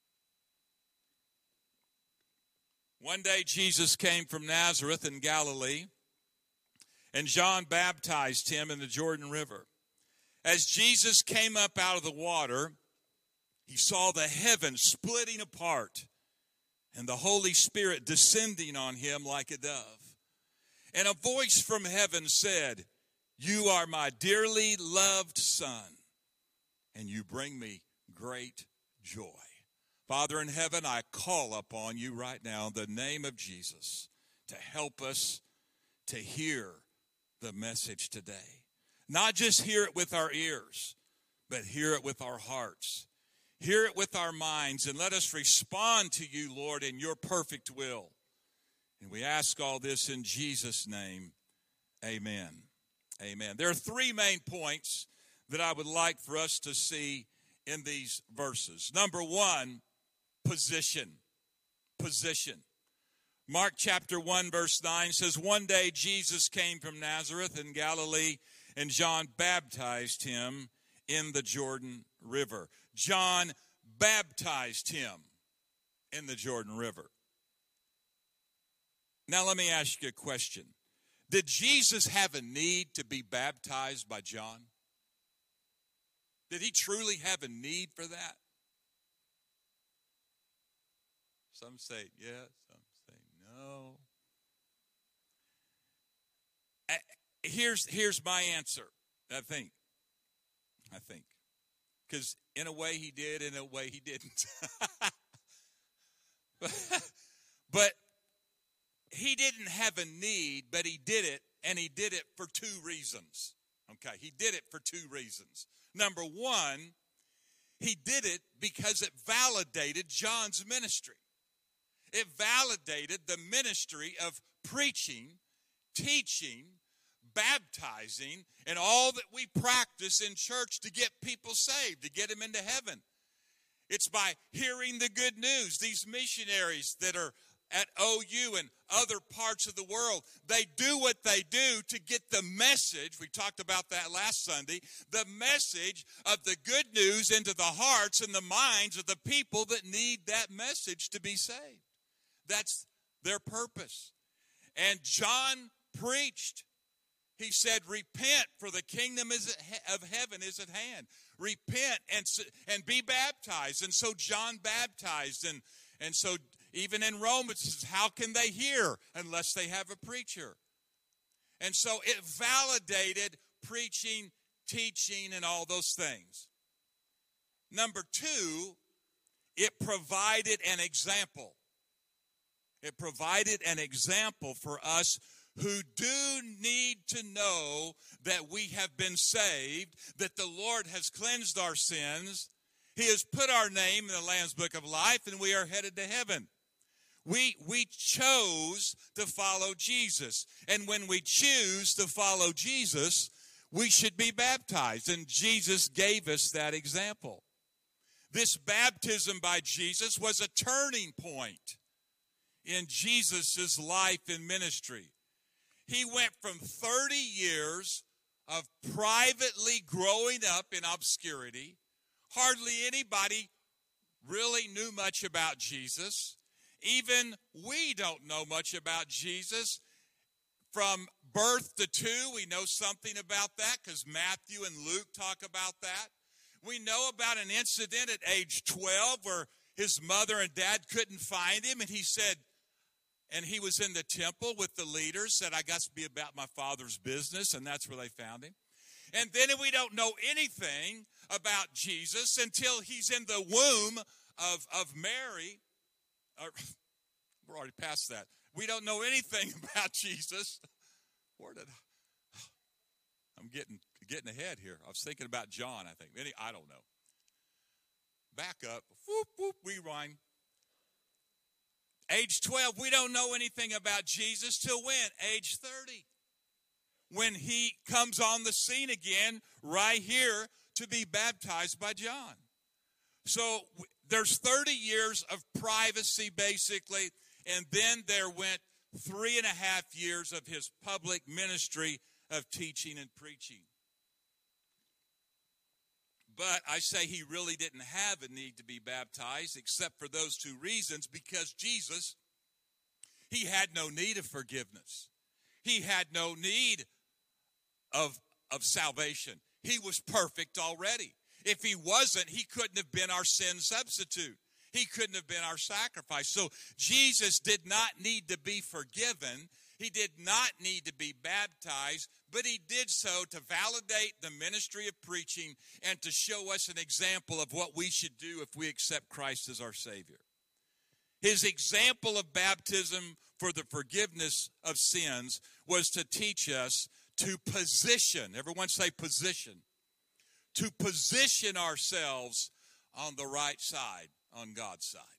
One day Jesus came from Nazareth in Galilee, and John baptized him in the Jordan River. As Jesus came up out of the water, he saw the heavens splitting apart and the Holy Spirit descending on him like a dove. And a voice from heaven said, "You are my dearly loved Son, and you bring me great joy." Father in heaven, I call upon you right now in the name of Jesus to help us to hear the message today. Not just hear it with our ears, but hear it with our hearts. Hear it with our minds, and let us respond to you, Lord, in your perfect will. And we ask all this in Jesus' name. Amen. Amen. There are three main points that I would like for us to see in these verses. Number one, position. Position. Mark chapter one, verse nine says, "One day Jesus came from Nazareth in Galilee, and John baptized him in the Jordan River." John baptized him in the Jordan River. Now let me ask you a question. Did Jesus have a need to be baptized by John? Did he truly have a need for that? Some say yes, some say no. Here's, here's my answer, I think. I think. Because in a way he did, in a way he didn't. but, but he didn't have a need, but he did it, and he did it for two reasons. Okay, he did it for two reasons. Number one, he did it because it validated John's ministry. It validated the ministry of preaching, teaching, baptizing, and all that we practice in church to get people saved, to get them into heaven. It's by hearing the good news. These missionaries that are at O U and other parts of the world, they do what they do to get the message, we talked about that last Sunday, the message of the good news into the hearts and the minds of the people that need that message to be saved. That's their purpose. And John preached. He said, "Repent, for the kingdom is of heaven is at hand." Repent and, and be baptized. And so John baptized. And, and so even in Romans, it says, how can they hear unless they have a preacher? And so it validated preaching, teaching, and all those things. Number two, it provided an example. It provided an example for us who do need to know that we have been saved, that the Lord has cleansed our sins. He has put our name in the Lamb's Book of Life, and we are headed to heaven. We, we chose to follow Jesus. And when we choose to follow Jesus, we should be baptized. And Jesus gave us that example. This baptism by Jesus was a turning point in Jesus' life and ministry. He went from thirty years of privately growing up in obscurity. Hardly anybody really knew much about Jesus. Even we don't know much about Jesus. From birth to two, we know something about that because Matthew and Luke talk about that. We know about an incident at age twelve where his mother and dad couldn't find him, and he said, and he was in the temple with the leaders, said, "I got to be about my Father's business," and that's where they found him. And then we don't know anything about Jesus until he's in the womb of, of Mary. Or, we're already past that. We don't know anything about Jesus. Where did I? I'm getting getting ahead here. I was thinking about John, I think. Any, I don't know. Back up. Whoop, whoop, rewind. Age twelve, we don't know anything about Jesus till when? Age thirty. When he comes on the scene again, right here, to be baptized by John. So there's thirty years of privacy, basically, and then there went three and a half years of his public ministry of teaching and preaching. But I say he really didn't have a need to be baptized except for those two reasons, because Jesus, he had no need of forgiveness. He had no need of, of salvation. He was perfect already. If he wasn't, he couldn't have been our sin substitute. He couldn't have been our sacrifice. So Jesus did not need to be forgiven. He did not need to be baptized, but he did so to validate the ministry of preaching and to show us an example of what we should do if we accept Christ as our Savior. His example of baptism for the forgiveness of sins was to teach us to position, everyone say position, to position ourselves on the right side, on God's side.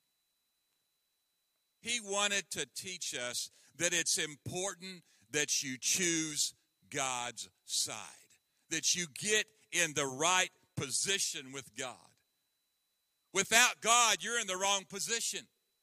He wanted to teach us that it's important that you choose God's side, that you get in the right position with God. Without God, you're in the wrong position.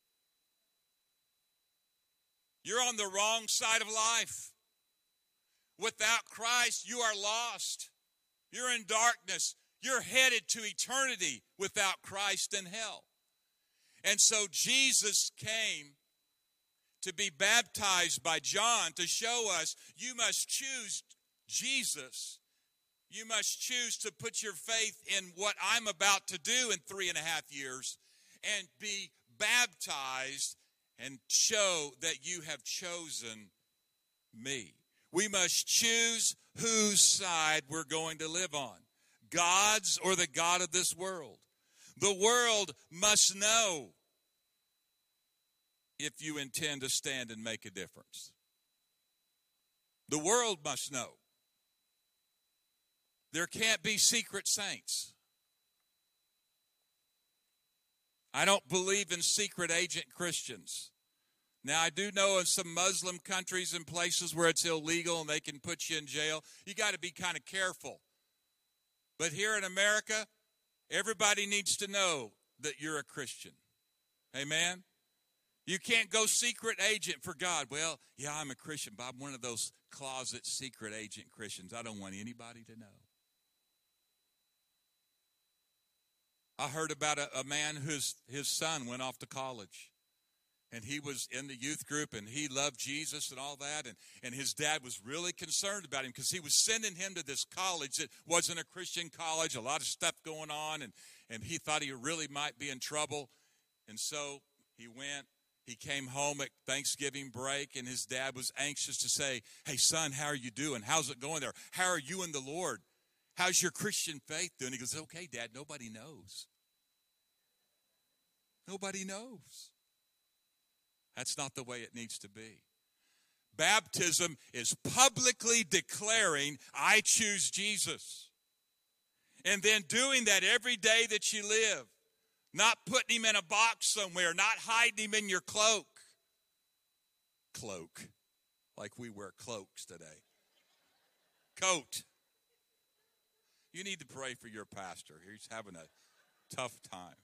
You're on the wrong side of life. Without Christ, you are lost. You're in darkness. You're headed to eternity without Christ in hell. And so Jesus came to be baptized by John to show us you must choose Jesus. You must choose to put your faith in what I'm about to do in three and a half years and be baptized and show that you have chosen me. We must choose whose side we're going to live on, God's or the God of this world. The world must know if you intend to stand and make a difference. The world must know. There can't be secret saints. I don't believe in secret agent Christians. Now, I do know of some Muslim countries and places where it's illegal and they can put you in jail. You got to be kind of careful. But here in America, everybody needs to know that you're a Christian. Amen? You can't go secret agent for God. Well, yeah, I'm a Christian, but I'm one of those closet secret agent Christians. I don't want anybody to know. I heard about a, a man whose his son went off to college. And he was in the youth group, and he loved Jesus and all that. And, and his dad was really concerned about him because he was sending him to this college that wasn't a Christian college, a lot of stuff going on. And, and he thought he really might be in trouble. And so he went. He came home at Thanksgiving break, and his dad was anxious to say, hey, son, how are you doing? How's it going there? How are you in the Lord? How's your Christian faith doing? He goes, okay, Dad, nobody knows. Nobody knows. That's not the way it needs to be. Baptism is publicly declaring, I choose Jesus. And then doing that every day that you live. Not putting him in a box somewhere, not hiding him in your cloak. Cloak. Like we wear cloaks today. Coat. You need to pray for your pastor. He's having a tough time.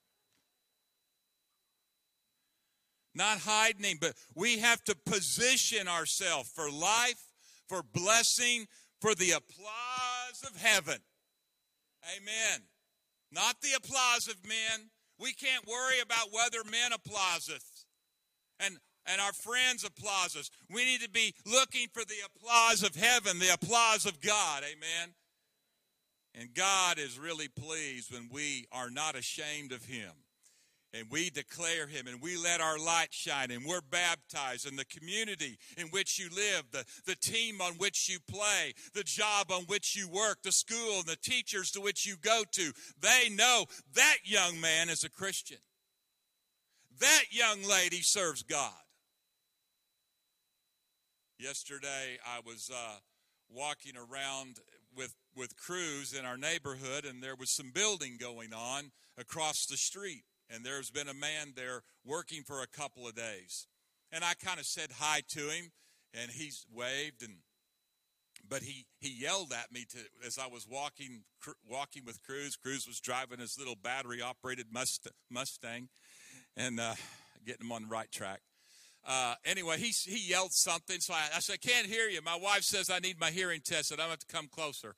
Not hiding him, but we have to position ourselves for life, for blessing, for the applause of heaven. Amen. Not the applause of men. We can't worry about whether men applause us and, and our friends applause us. We need to be looking for the applause of heaven, the applause of God. Amen. And God is really pleased when we are not ashamed of him. and we declare him, and we let our light shine, and we're baptized, and the community in which you live, the, the team on which you play, the job on which you work, the school, and the teachers to which you go to, they know that young man is a Christian. That young lady serves God. Yesterday, I was uh, walking around with, with crews in our neighborhood, and there was some building going on across the street. And there's been a man there working for a couple of days. And I kind of said hi to him, and he's waved, and but he, he yelled at me to as I was walking walking with Cruz. Cruz was driving his little battery-operated Mustang, and uh, getting him on the right track. Uh, anyway, he he yelled something, so I, I said, I can't hear you. My wife says I need my hearing tested. I'm going to have to come closer.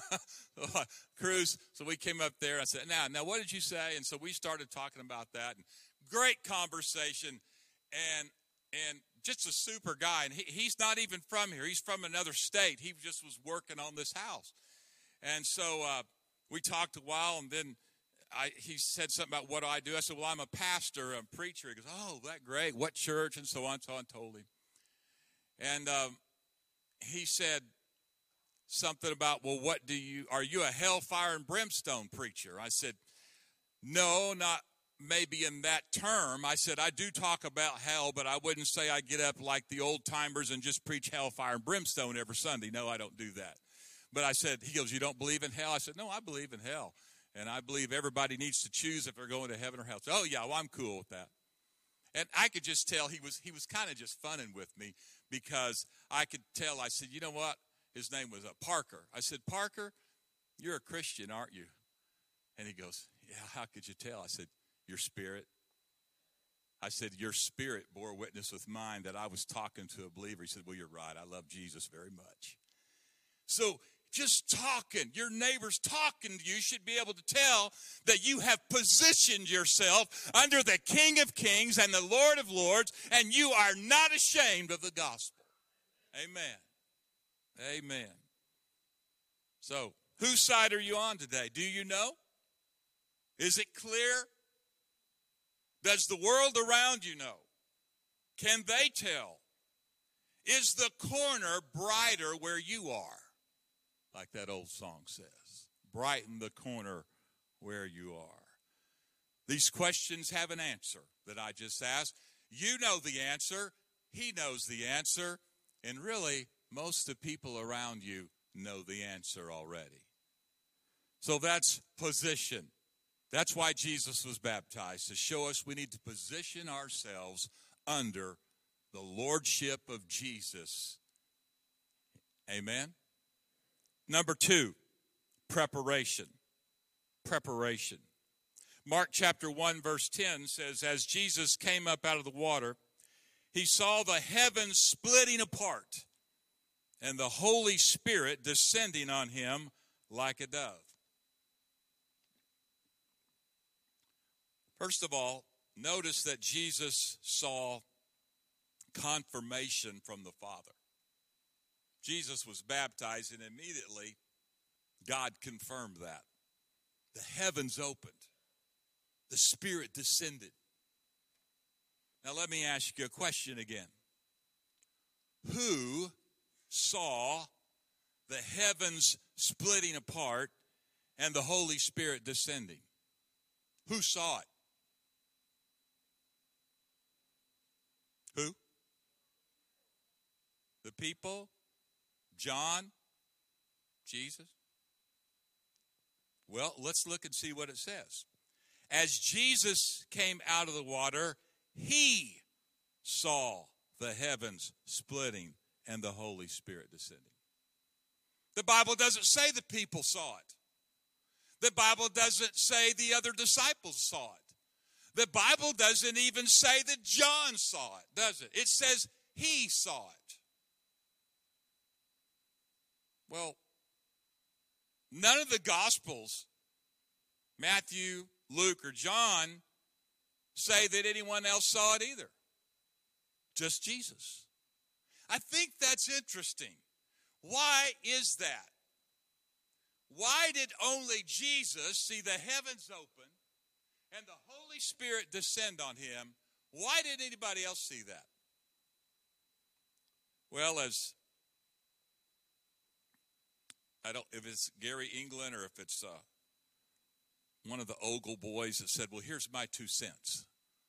Cruz, so we came up there. I said, now, now, what did you say? And so we started talking about that. And great conversation, and and just a super guy. And he, he's not even from here. He's from another state. He just was working on this house. And so uh, we talked a while, and then I, he said something about what do I do. I said, well, I'm a pastor, I'm a preacher. He goes, oh, that great. What church? And so on. So I told him. And um, he said something about, well, what do you, are you a hellfire and brimstone preacher? I said, no, not maybe in that term. I said, I do talk about hell, but I wouldn't say I get up like the old timers and just preach hellfire and brimstone every Sunday. No, I don't do that. But I said, he goes, you don't believe in hell? I said, no, I believe in hell. And I believe everybody needs to choose if they're going to heaven or hell. So, oh, yeah, well, I'm cool with that. And I could just tell he was he was kind of just funning with me because I could tell. I said, you know what? His name was uh, Parker. I said, Parker, you're a Christian, aren't you? And he goes, yeah, how could you tell? I said, your spirit. I said, your spirit bore witness with mine that I was talking to a believer. He said, well, you're right. I love Jesus very much. So just talking, your neighbor's talking to you should be able to tell that you have positioned yourself under the King of Kings and the Lord of Lords, and you are not ashamed of the gospel. Amen. Amen. So, whose side are you on today? Do you know? Is it clear? Does the world around you know? Can they tell? Is the corner brighter where you are? Like that old song says. Brighten the corner where you are. These questions have an answer that I just asked. You know the answer. He knows the answer. And really, most of the people around you know the answer already. So that's position. That's why Jesus was baptized, to show us we need to position ourselves under the lordship of Jesus. Amen? Number two, preparation. Preparation. Mark chapter one, verse ten says, as Jesus came up out of the water, he saw the heavens splitting apart and the Holy Spirit descending on him like a dove. First of all, notice that Jesus saw confirmation from the Father. Jesus was baptized, and immediately God confirmed that. The heavens opened. The Spirit descended. Now let me ask you a question again. Who saw the heavens splitting apart and the Holy Spirit descending? Who saw it? Who? The people? John? Jesus? Well, let's look and see what it says. As Jesus came out of the water, he saw the heavens splitting and the Holy Spirit descending. The Bible doesn't say the people saw it. The Bible doesn't say the other disciples saw it. The Bible doesn't even say that John saw it, does it? It says he saw it. Well, none of the Gospels, Matthew, Luke, or John, say that anyone else saw it either. Just Jesus. I think that's interesting. Why is that? Why did only Jesus see the heavens open and the Holy Spirit descend on him. Why didn't anybody else see that? Well, as I don't, if it's Gary England or if it's uh, one of the Ogle boys that said, well, here's my two cents.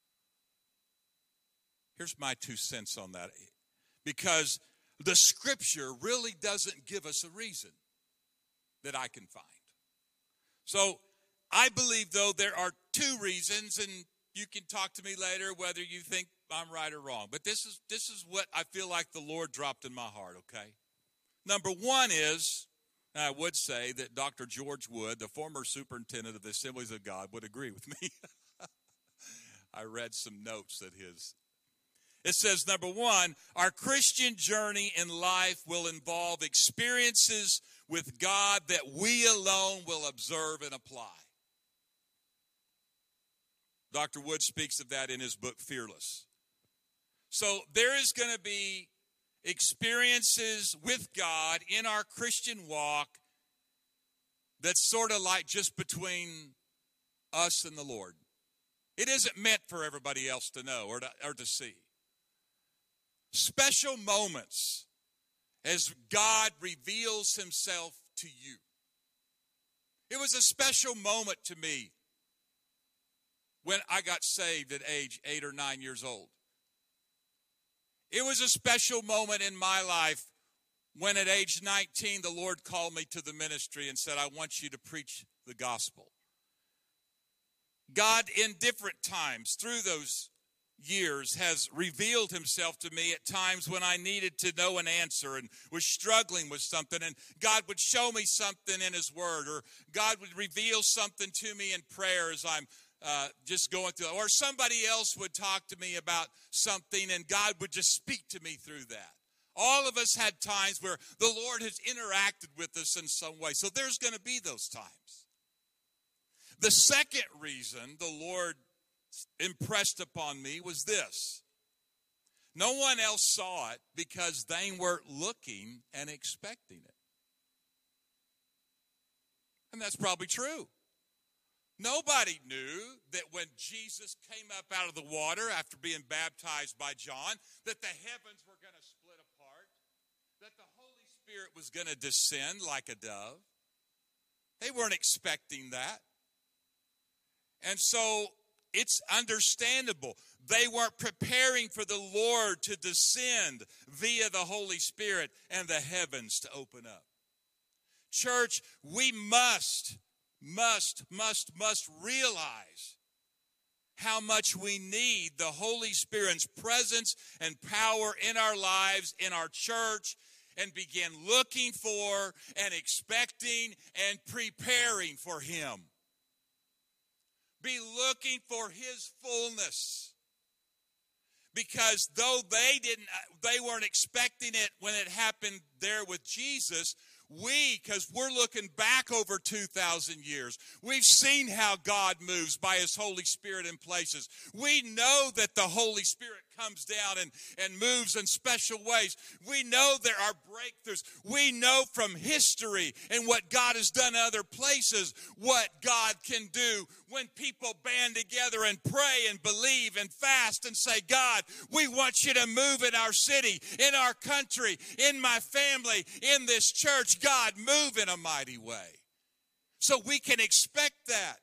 Here's my two cents on that. Because the Scripture really doesn't give us a reason that I can find. So I believe, though, there are two reasons, and you can talk to me later whether you think I'm right or wrong. But this is this is what I feel like the Lord dropped in my heart, okay? Number one is, and I would say that Doctor George Wood, the former superintendent of the Assemblies of God, would agree with me. I read some notes that his. It says, number one, our Christian journey in life will involve experiences with God that we alone will observe and apply. Doctor Wood speaks of that in his book, Fearless. So there is going to be experiences with God in our Christian walk that's sort of like just between us and the Lord. It isn't meant for everybody else to know or to, or to see. Special moments as God reveals himself to you. It was a special moment to me when I got saved at age eight or nine years old. It was a special moment in my life when at age nineteen the Lord called me to the ministry and said, I want you to preach the gospel. God, in different times through those years, has revealed himself to me at times when I needed to know an answer and was struggling with something, and God would show me something in his word, or God would reveal something to me in prayer as I'm uh, just going through, or somebody else would talk to me about something and God would just speak to me through that. All of us had times where the Lord has interacted with us in some way, so there's going to be those times. The second reason the Lord impressed upon me was this. No one else saw it because they weren't looking and expecting it. And that's probably true. Nobody knew that when Jesus came up out of the water after being baptized by John, that the heavens were going to split apart, that the Holy Spirit was going to descend like a dove. They weren't expecting that. And so it's understandable. They weren't preparing for the Lord to descend via the Holy Spirit and the heavens to open up. Church, we must, must, must, must realize how much we need the Holy Spirit's presence and power in our lives, in our church, and begin looking for and expecting and preparing for Him. Be looking for his fullness. Because though they didn't, they weren't expecting it when it happened there with Jesus, we, because we're looking back over two thousand years, we've seen how God moves by his Holy Spirit in places. We know that the Holy Spirit comes down and, and moves in special ways. We know there are breakthroughs. We know from history and what God has done in other places what God can do when people band together and pray and believe and fast and say, God, we want you to move in our city, in our country, in my family, in this church. God, move in a mighty way. So we can expect that.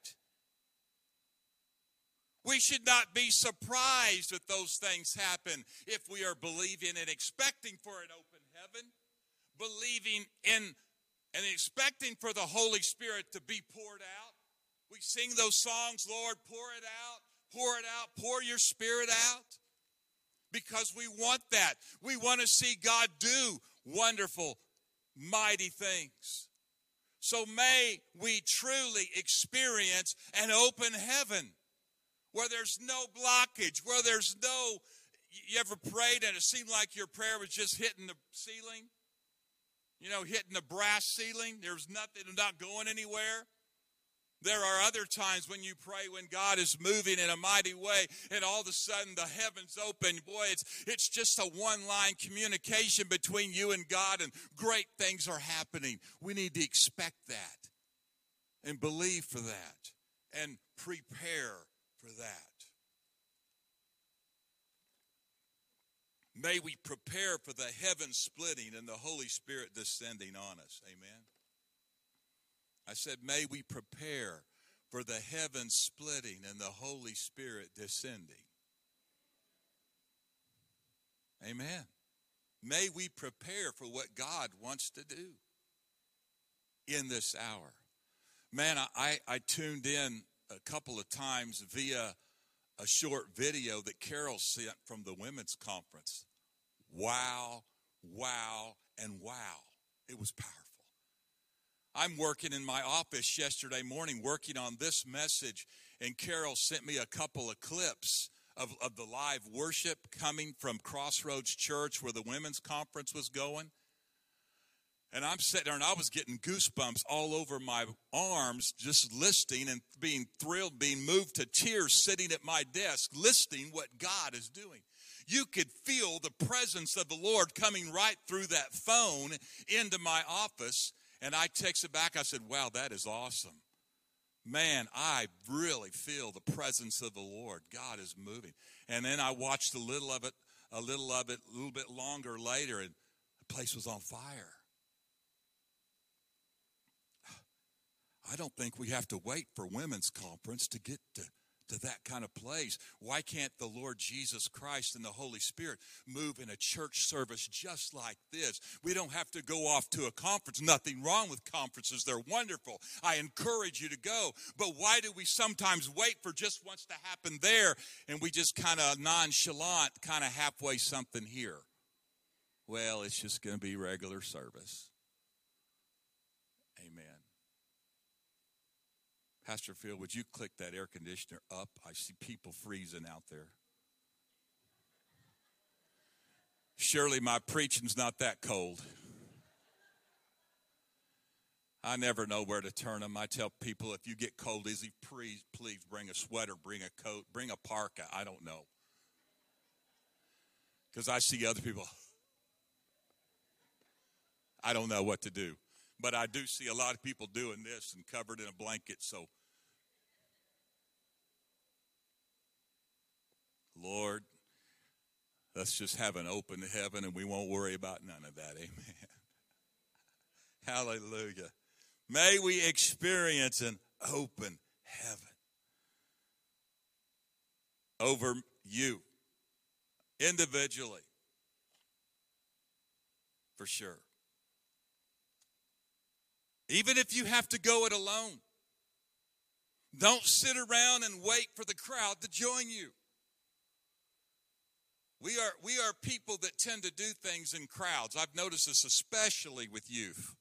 We should not be surprised that those things happen if we are believing and expecting for an open heaven, believing in and expecting for the Holy Spirit to be poured out. We sing those songs, Lord, pour it out, pour it out, pour your Spirit out, because we want that. We want to see God do wonderful, mighty things. So may we truly experience an open heaven where there's no blockage, where there's no, you ever prayed and it seemed like your prayer was just hitting the ceiling? You know, hitting the brass ceiling. There's nothing, not going anywhere. There are other times when you pray when God is moving in a mighty way and all of a sudden the heavens open. Boy, it's, it's just a one-line communication between you and God and great things are happening. We need to expect that and believe for that and prepare for that. May we prepare for the heavens splitting and the Holy Spirit descending on us. Amen. I said, may we prepare for the heavens splitting and the Holy Spirit descending. Amen. May we prepare for what God wants to do in this hour. Man, I, I tuned in a couple of times via a short video that Carol sent from the women's conference. Wow, wow, and wow. It was powerful. I'm working in my office yesterday morning working on this message, and Carol sent me a couple of clips of, of the live worship coming from Crossroads Church where the women's conference was going. And I'm sitting there, and I was getting goosebumps all over my arms just listening and being thrilled, being moved to tears sitting at my desk, listening what God is doing. You could feel the presence of the Lord coming right through that phone into my office. And I texted back, I said, wow, that is awesome. Man, I really feel the presence of the Lord. God is moving. And then I watched a little of it, a little of it, a little bit longer later, and the place was on fire. I don't think we have to wait for women's conference to get to, to that kind of place. Why can't the Lord Jesus Christ and the Holy Spirit move in a church service just like this? We don't have to go off to a conference. Nothing wrong with conferences. They're wonderful. I encourage you to go. But why do we sometimes wait for just what's to happen there and we just kind of nonchalant, kind of halfway something here? Well, it's just going to be regular service. Amen. Pastor Phil, would you click that air conditioner up? I see people freezing out there. Surely my preaching's not that cold. I never know where to turn them. I tell people, if you get cold easy, please, please bring a sweater, bring a coat, bring a parka. I don't know. Because I see other people. I don't know what to do. But I do see a lot of people doing this and covered in a blanket. So, Lord, let's just have an open heaven and we won't worry about none of that. Amen. Hallelujah. May we experience an open heaven over you individually, for sure. Even if you have to go it alone, don't sit around and wait for the crowd to join you. We are, we are people that tend to do things in crowds. I've noticed this especially with youth.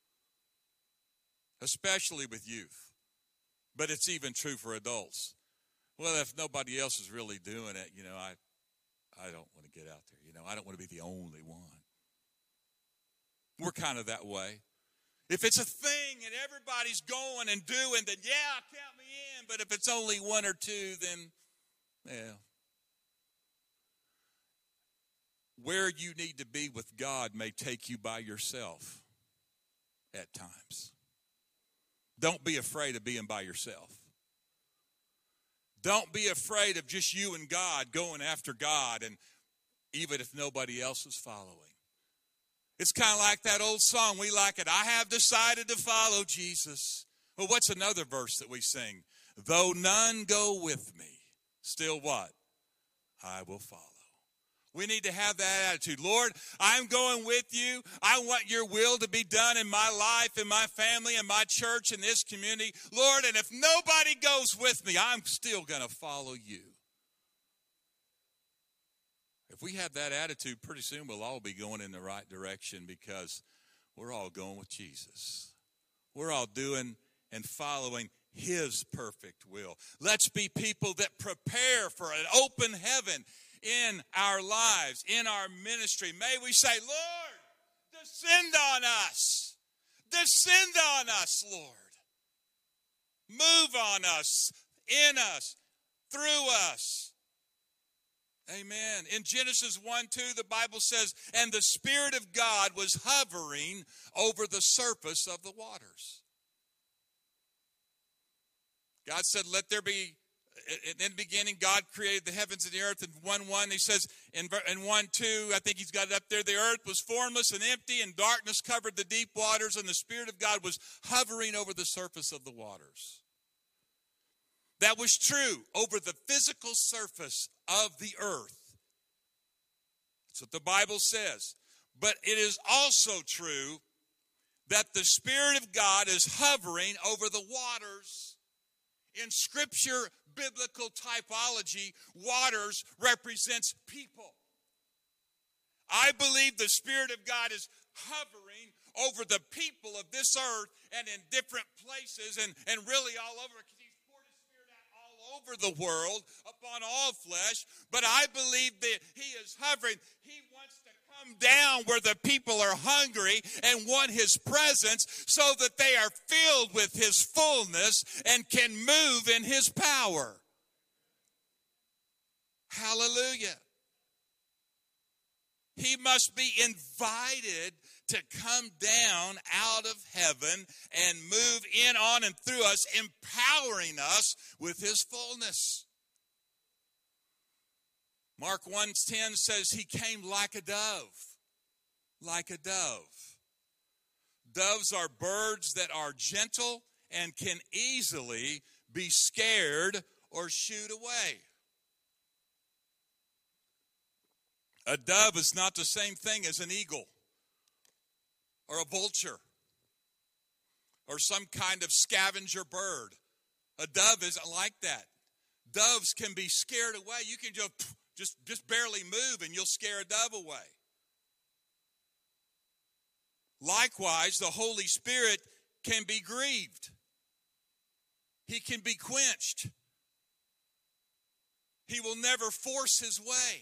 Especially with youth. But it's even true for adults. Well, if nobody else is really doing it, you know, I, I don't want to get out there. You know, I don't want to be the only one. We're kind of that way. If it's a thing and everybody's going and doing, then yeah, count me in. But if it's only one or two, then, yeah. Where you need to be with God may take you by yourself at times. Don't be afraid of being by yourself. Don't be afraid of just you and God going after God, and even if nobody else is following. It's kind of like that old song. We like it. I have decided to follow Jesus. Well, what's another verse that we sing? Though none go with me, still what? I will follow. We need to have that attitude. Lord, I'm going with you. I want your will to be done in my life, in my family, in my church, in this community. Lord, and if nobody goes with me, I'm still going to follow you. If we have that attitude, pretty soon we'll all be going in the right direction because we're all going with Jesus. We're all doing and following his perfect will. Let's be people that prepare for an open heaven in our lives, in our ministry. May we say, Lord, descend on us. Descend on us, Lord. Move on us, in us, through us. Amen. In Genesis one two, the Bible says, and the Spirit of God was hovering over the surface of the waters. God said, let there be in the beginning, God created the heavens and the earth. In one one, he says, in, in one two, I think he's got it up there, the earth was formless and empty, and darkness covered the deep waters, and the Spirit of God was hovering over the surface of the waters. That was true over the physical surface of the earth. That's what the Bible says. But it is also true that the Spirit of God is hovering over the waters. In Scripture, biblical typology, waters represents people. I believe the Spirit of God is hovering over the people of this earth and in different places and, and really all over. He's poured His Spirit out all over the world upon all flesh. But I believe that He is hovering. He wants to come down where the people are hungry and want His presence so that they are filled with His fullness and can move in His power. Hallelujah. He must be invited to come down out of heaven and move in, on, and through us, empowering us with His fullness. Mark one ten says He came like a dove, like a dove. Doves are birds that are gentle and can easily be scared or shooed away. A dove is not the same thing as an eagle or a vulture or some kind of scavenger bird. A dove isn't like that. Doves can be scared away. You can just, just, just barely move and you'll scare a dove away. Likewise, the Holy Spirit can be grieved. He can be quenched. He will never force His way.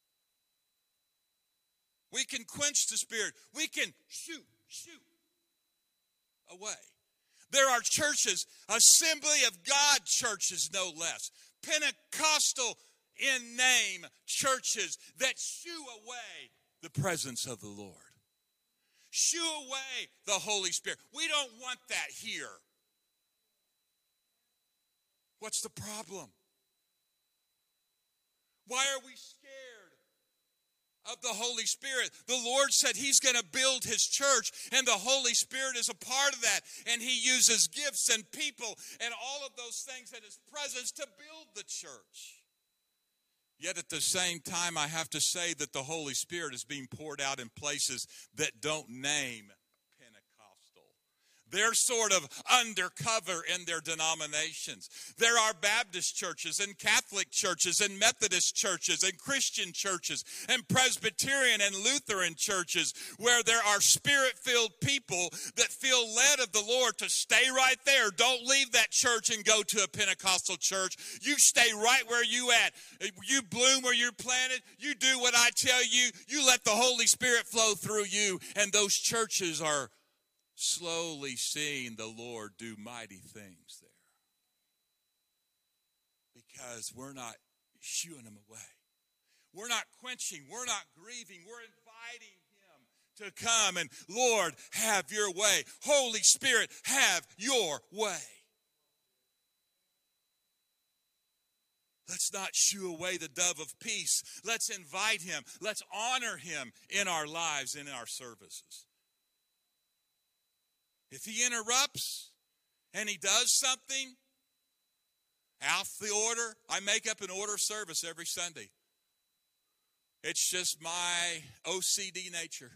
We can quench the Spirit. We can shoot, shoot away. There are churches, Assembly of God churches no less, Pentecostal in name churches that shoo away the presence of the Lord. Shoo away the Holy Spirit. We don't want that here. What's the problem? Why are we scared of the Holy Spirit? The Lord said He's going to build His church, and the Holy Spirit is a part of that. And He uses gifts and people and all of those things in His presence to build the church. Yet at the same time, I have to say that the Holy Spirit is being poured out in places that don't name Pentecostal. They're sort of undercover in their denominations. There are Baptist churches and Catholic churches and Methodist churches and Christian churches and Presbyterian and Lutheran churches where there are Spirit-filled people that feel led of the Lord to stay right there. Don't leave that church and go to a Pentecostal church. You stay right where you at. You bloom where you're planted. You do what I tell you. You let the Holy Spirit flow through you. And those churches are slowly seeing the Lord do mighty things there. Because we're not shooing them away. We're not quenching. We're not grieving. We're inviting Him to come and, Lord, have your way. Holy Spirit, have your way. Let's not shoo away the dove of peace. Let's invite Him. Let's honor Him in our lives and in our services. If He interrupts and He does something out the order, I make up an order of service every Sunday. It's just my O C D nature.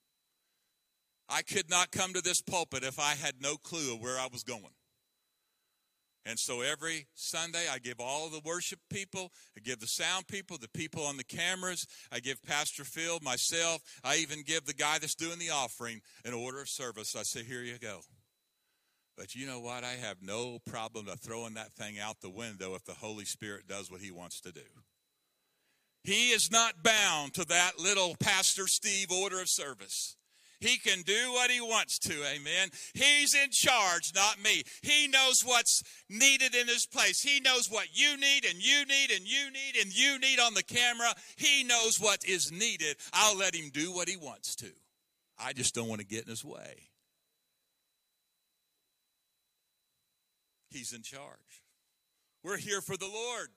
I could not come to this pulpit if I had no clue of where I was going. And so every Sunday, I give all the worship people, I give the sound people, the people on the cameras, I give Pastor Phil, myself, I even give the guy that's doing the offering an order of service. I say, here you go. But you know what? I have no problem of throwing that thing out the window if the Holy Spirit does what He wants to do. He is not bound to that little Pastor Steve order of service. He can do what He wants to, amen. He's in charge, not me. He knows what's needed in His place. He knows what you need and you need and you need and you need on the camera. He knows what is needed. I'll let Him do what He wants to. I just don't want to get in His way. He's in charge. We're here for the Lord.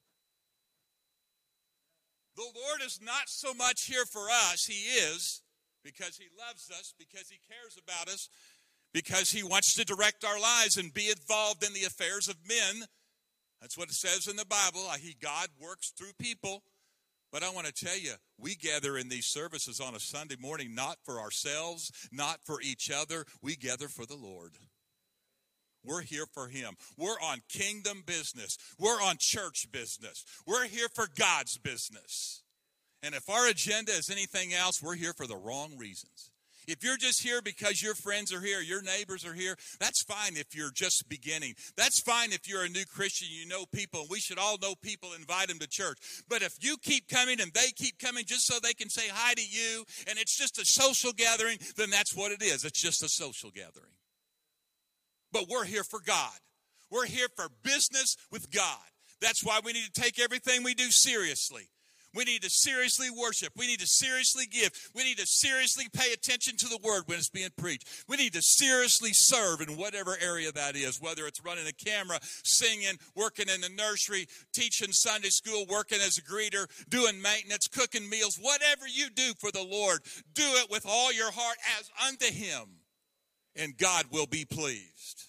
The Lord is not so much here for us. He is, because he loves us, because he cares about us, because he wants to direct our lives and be involved in the affairs of men. That's what it says in the Bible. He, God works through people. But I want to tell you, we gather in these services on a Sunday morning not for ourselves, not for each other. We gather for the Lord. We're here for him. We're on kingdom business. We're on church business. We're here for God's business. And if our agenda is anything else, we're here for the wrong reasons. If you're just here because your friends are here, your neighbors are here, that's fine if you're just beginning. That's fine if you're a new Christian, you know people, and we should all know people, invite them to church. But if you keep coming and they keep coming just so they can say hi to you, and it's just a social gathering, then that's what it is. It's just a social gathering. But we're here for God. We're here for business with God. That's why we need to take everything we do seriously. We need to seriously worship. We need to seriously give. We need to seriously pay attention to the word when it's being preached. We need to seriously serve in whatever area that is, whether it's running a camera, singing, working in the nursery, teaching Sunday school, working as a greeter, doing maintenance, cooking meals. Whatever you do for the Lord, do it with all your heart as unto him, and God will be pleased.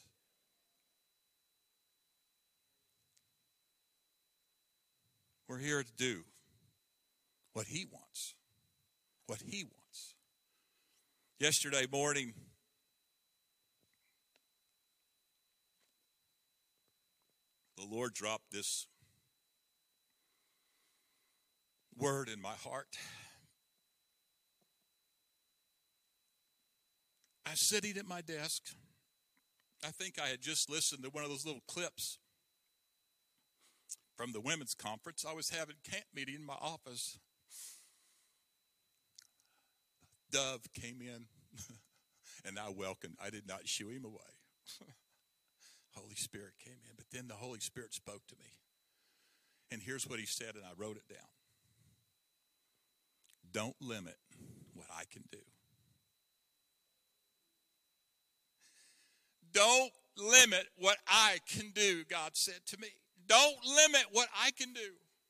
We're here to do what he wants. What he wants. Yesterday morning, the Lord dropped this word in my heart. I was sitting at my desk. I think I had just listened to one of those little clips from the women's conference. I was having camp meeting in my office. Dove came in, and I welcomed. I did not shoo him away. Holy Spirit came in, but then the Holy Spirit spoke to me. And here's what he said, and I wrote it down. Don't limit what I can do. Don't limit what I can do, God said to me. Don't limit what I can do.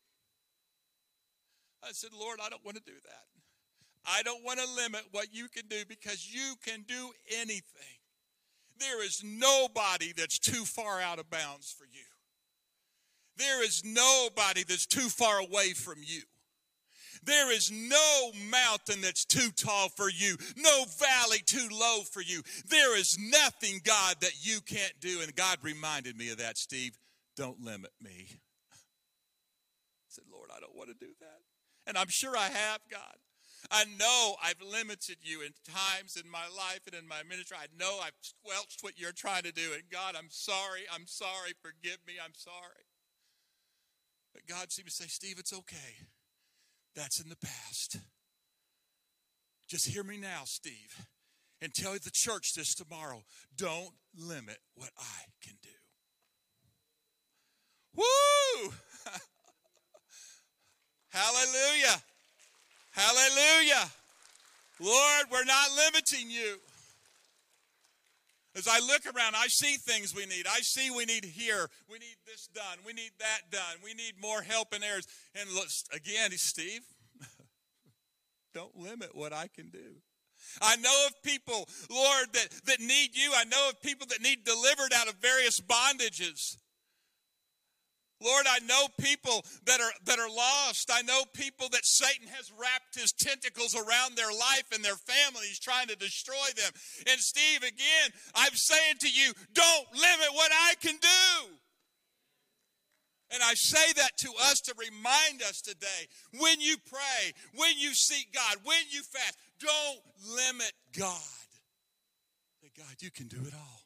I said, Lord, I don't want to do that. I don't want to limit what you can do, because you can do anything. There is nobody that's too far out of bounds for you. There is nobody that's too far away from you. There is no mountain that's too tall for you, no valley too low for you. There is nothing, God, that you can't do. And God reminded me of that, Steve. Don't limit me. I said, Lord, I don't want to do that. And I'm sure I have, God. I know I've limited you in times in my life and in my ministry. I know I've squelched what you're trying to do. And God, I'm sorry. I'm sorry. Forgive me. I'm sorry. But God seemed to say, Steve, it's okay. That's in the past. Just hear me now, Steve, and tell the church this tomorrow. Don't limit what I can do. Woo! Hallelujah. Hallelujah. Lord, we're not limiting you. As I look around, I see things we need. I see we need here. We need this done. We need that done. We need more help in areas. And look, again, Steve, don't limit what I can do. I know of people, Lord, that, that need you. I know of people that need delivered out of various bondages. Lord, I know people that are that are lost. I know people that Satan has wrapped his tentacles around their life and their families, trying to destroy them. And Steve, again, I'm saying to you, don't limit what I can do. And I say that to us to remind us today, when you pray, when you seek God, when you fast, don't limit God. Say, God, you can do it all.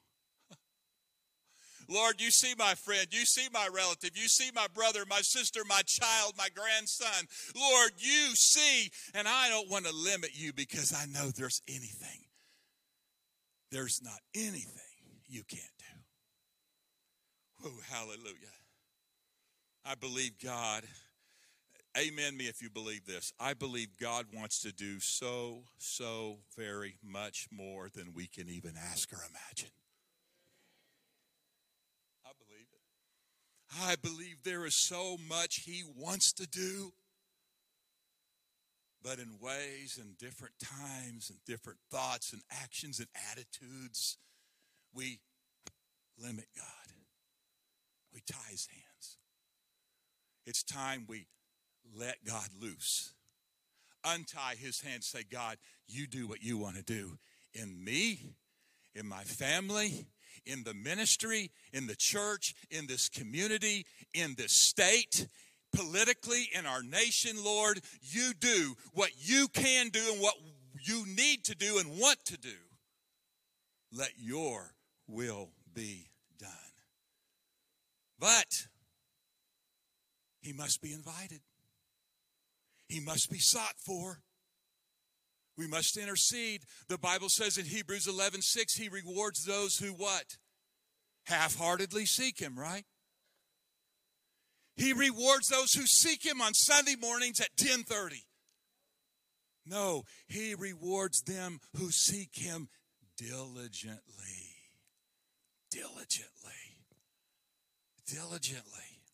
Lord, you see my friend, you see my relative, you see my brother, my sister, my child, my grandson. Lord, you see, and I don't want to limit you, because I know there's anything. There's not anything you can't do. Oh, hallelujah. I believe God, amen me if you believe this. I believe God wants to do so, so very much more than we can even ask or imagine. I believe there is so much he wants to do. But in ways and different times and different thoughts and actions and attitudes, we limit God. We tie his hands. It's time we let God loose. Untie his hands. Say, God, you do what you want to do in me, in my family, in the ministry, in the church, in this community, in this state, politically, in our nation, Lord. You do what you can do and what you need to do and want to do. Let your will be done. But he must be invited. He must be sought for. We must intercede. The Bible says in Hebrews eleven six, he rewards those who what? Half-heartedly seek him, right? He rewards those who seek him on Sunday mornings at ten thirty. No, he rewards them who seek him diligently. Diligently. Diligently.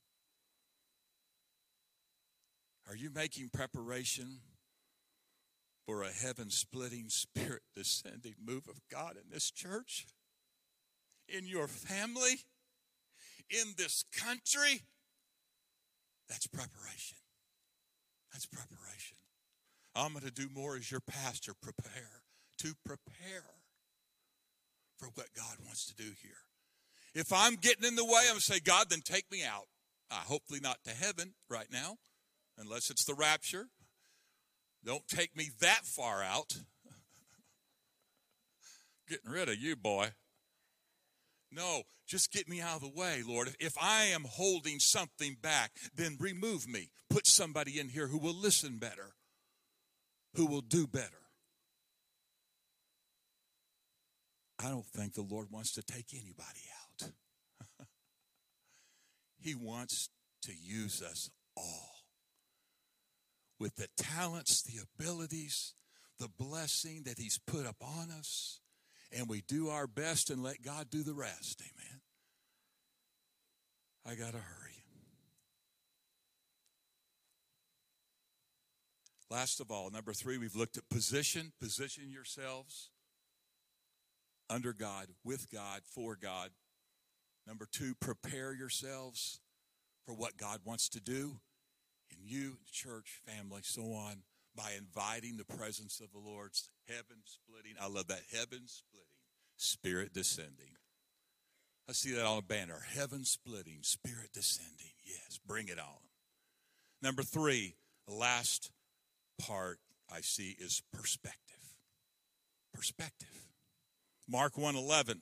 Are you making preparation for a heaven-splitting, spirit-descending move of God in this church? In your family? In this country? That's preparation. That's preparation. I'm going to do more as your pastor. Prepare. To prepare for what God wants to do here. If I'm getting in the way, I'm going to say, God, then take me out. Uh, hopefully not to heaven right now, unless it's the rapture. Don't take me that far out. Getting rid of you, boy. No, just get me out of the way, Lord. If, if I am holding something back, then remove me. Put somebody in here who will listen better, who will do better. I don't think the Lord wants to take anybody out. He wants to use us all with the talents, the abilities, the blessing that he's put upon us. And we do our best and let God do the rest. Amen. I got to hurry. Last of all, number three, we've looked at position. Position yourselves under God, with God, for God. Number two, prepare yourselves for what God wants to do in you, church, family, so on, by inviting the presence of the Lord's heaven splitting. I love that. Heaven splitting, spirit descending. I see that on a banner. Heaven splitting, spirit descending. Yes, bring it on. Number three, the last part I see is perspective. Perspective. Mark one eleven.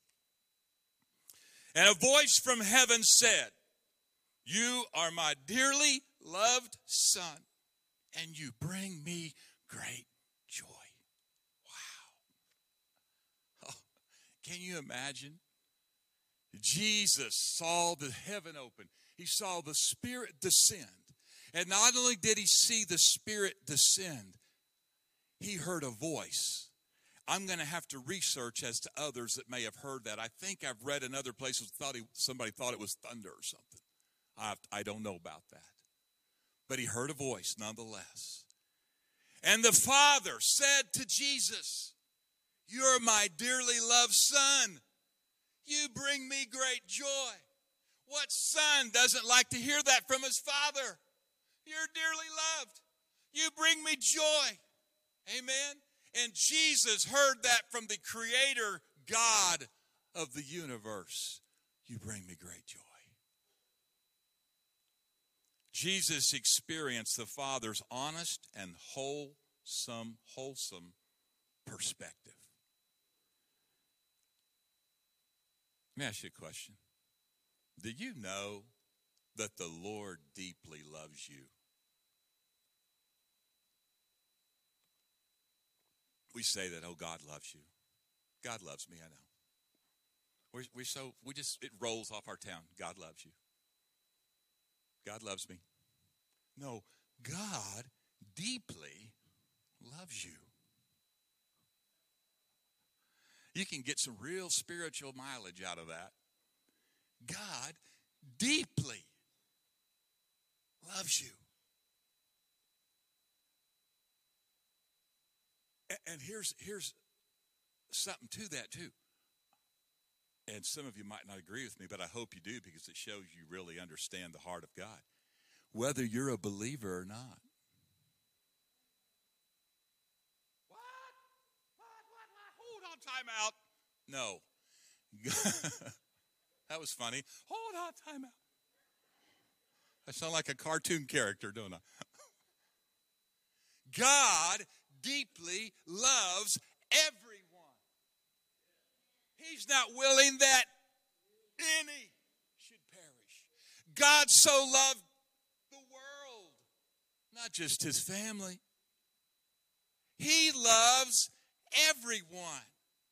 And a voice from heaven said, you are my dearly loved son, and you bring me great joy. Wow. Oh, can you imagine? Jesus saw the heaven open. He saw the Spirit descend. And not only did he see the Spirit descend, he heard a voice. I'm going to have to research as to others that may have heard that. I think I've read in other places, thought he, somebody thought it was thunder or something. I, I don't know about that. But he heard a voice nonetheless. And the Father said to Jesus, you're my dearly loved son. You bring me great joy. What son doesn't like to hear that from his father? You're dearly loved. You bring me joy. Amen. And Jesus heard that from the Creator God of the universe. You bring me great joy. Jesus experienced the Father's honest and wholesome, wholesome perspective. Let me ask you a question. Do you know that the Lord deeply loves you? We say that, oh, God loves you. God loves me, I know. We're, we're so, we just, it rolls off our tongue. God loves you. God loves me. No, God deeply loves you. You can get some real spiritual mileage out of that. God deeply loves you. And here's, here's something to that too. And some of you might not agree with me, but I hope you do, because it shows you really understand the heart of God. Whether you're a believer or not. What? What? What? What? Hold on, time out. No. That was funny. Hold on, time out. I sound like a cartoon character, don't I? God deeply loves everyone. He's not willing that any should perish. God so loved the world, not just his family. He loves everyone.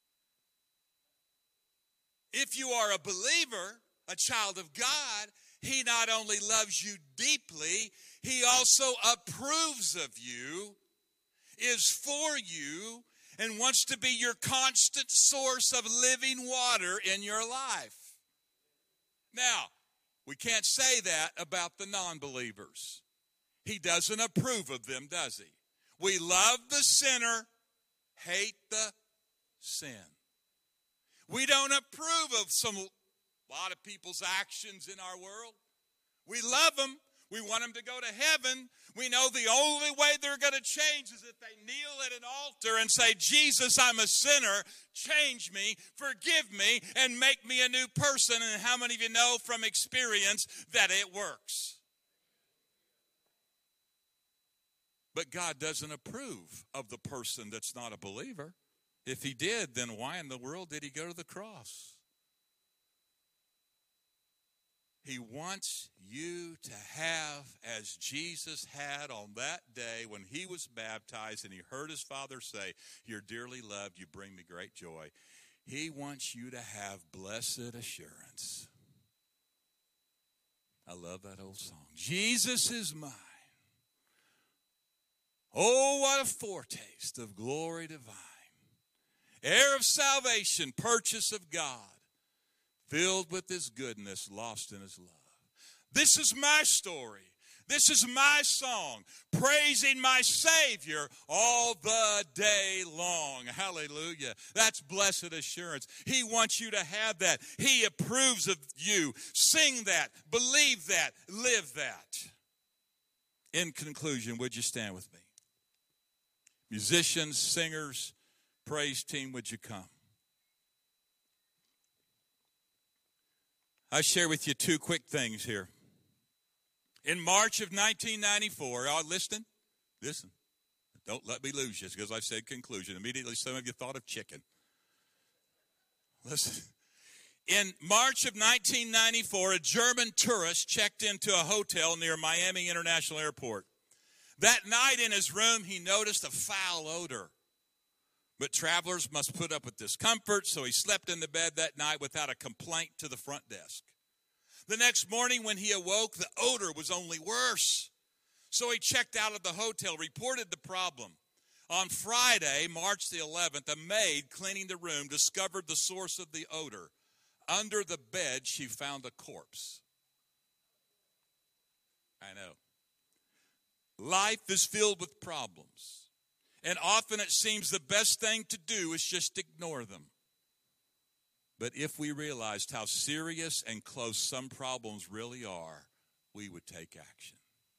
If you are a believer, a child of God, he not only loves you deeply, he also approves of you, is for you, and wants to be your constant source of living water in your life. Now, we can't say that about the non-believers. He doesn't approve of them, does he? We love the sinner, hate the sin. We don't approve of some a lot of people's actions in our world. We love them. We want them to go to heaven. We know the only way they're going to change is if they kneel at an altar and say, Jesus, I'm a sinner. Change me, forgive me, and make me a new person. And how many of you know from experience that it works? But God doesn't approve of the person that's not a believer. If he did, then why in the world did he go to the cross? He wants you to have, as Jesus had on that day when he was baptized and he heard his Father say, you're dearly loved, you bring me great joy. He wants you to have blessed assurance. I love that old song. Jesus is mine. Oh, what a foretaste of glory divine. Heir of salvation, purchase of God. Filled with his goodness, lost in his love. This is my story. This is my song, praising my Savior all the day long. Hallelujah. That's blessed assurance. He wants you to have that. He approves of you. Sing that, believe that, live that. In conclusion, would you stand with me? Musicians, singers, praise team, would you come? I share with you two quick things here. In March of nineteen ninety-four, are you listening? Listen. Don't let me lose you because I said conclusion. Immediately some of you thought of chicken. Listen. In March of nineteen ninety-four, a German tourist checked into a hotel near Miami International Airport. That night in his room, he noticed a foul odor. But travelers must put up with discomfort, so he slept in the bed that night without a complaint to the front desk. The next morning when he awoke, the odor was only worse. So he checked out of the hotel, reported the problem. On Friday, March the eleventh, a maid cleaning the room discovered the source of the odor. Under the bed, she found a corpse. I know. Life is filled with problems. And often it seems the best thing to do is just ignore them. But if we realized how serious and close some problems really are, we would take action.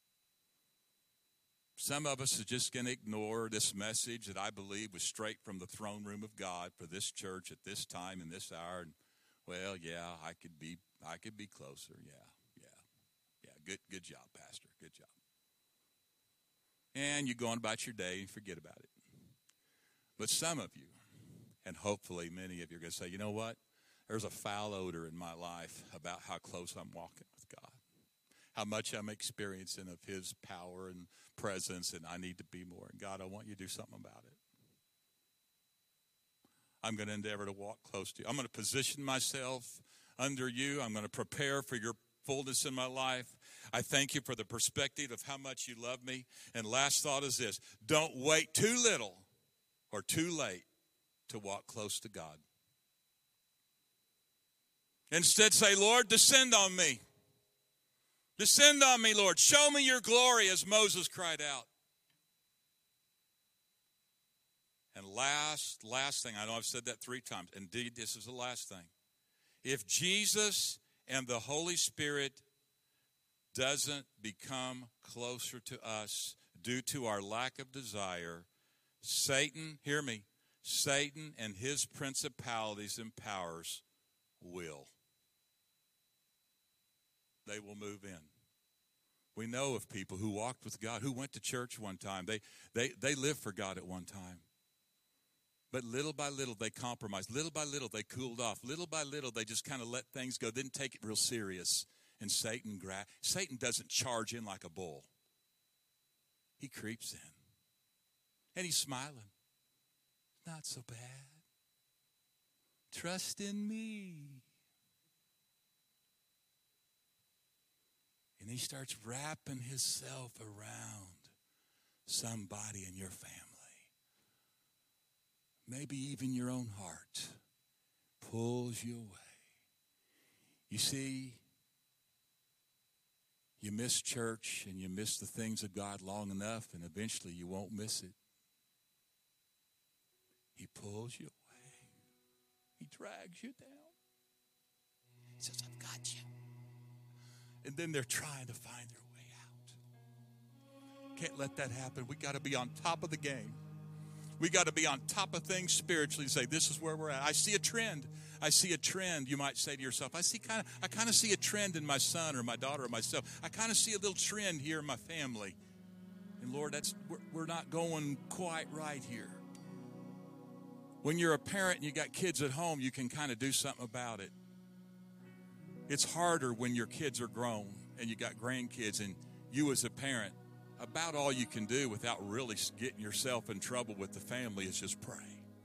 Some of us are just going to ignore this message that I believe was straight from the throne room of God for this church at this time in this hour. And, well, yeah, I could be I could be closer. Yeah, yeah, yeah. Good, good job, Pastor. Good job. And you go on about your day and forget about it. But some of you, and hopefully many of you are going to say, you know what? There's a foul odor in my life about how close I'm walking with God, how much I'm experiencing of his power and presence, and I need to be more. And God, I want you to do something about it. I'm going to endeavor to walk close to you. I'm going to position myself under you. I'm going to prepare for your fullness in my life. I thank you for the perspective of how much you love me. And last thought is this: don't wait too little or too late to walk close to God. Instead say, Lord, descend on me. Descend on me, Lord. Show me your glory, as Moses cried out. And last, last thing, I know I've said that three times. Indeed, this is the last thing. If Jesus and the Holy Spirit doesn't become closer to us due to our lack of desire, Satan, hear me, Satan and his principalities and powers will. They will move in. We know of people who walked with God, who went to church one time. They, they, they lived for God at one time. But little by little, they compromised. Little by little, they cooled off. Little by little, they just kind of let things go. Didn't take it real serious. And Satan gra- Satan doesn't charge in like a bull. He creeps in. And he's smiling. Not so bad. Trust in me. And he starts wrapping himself around somebody in your family. Maybe even your own heart. Pulls you away. You see, you miss church and you miss the things of God long enough, and eventually you won't miss it. He pulls you away. He drags you down. He says, I've got you. And then they're trying to find their way out. Can't let that happen. We got to be on top of the game. We got to be on top of things spiritually and say, this is where we're at. I see a trend. I see a trend. You might say to yourself, I see kind of I kind of see a trend in my son or my daughter or myself. I kind of see a little trend here in my family. And Lord, that's we're, we're not going quite right here. When you're a parent and you got kids at home, you can kind of do something about it. It's harder when your kids are grown and you got grandkids, and you as a parent, about all you can do without really getting yourself in trouble with the family is just pray.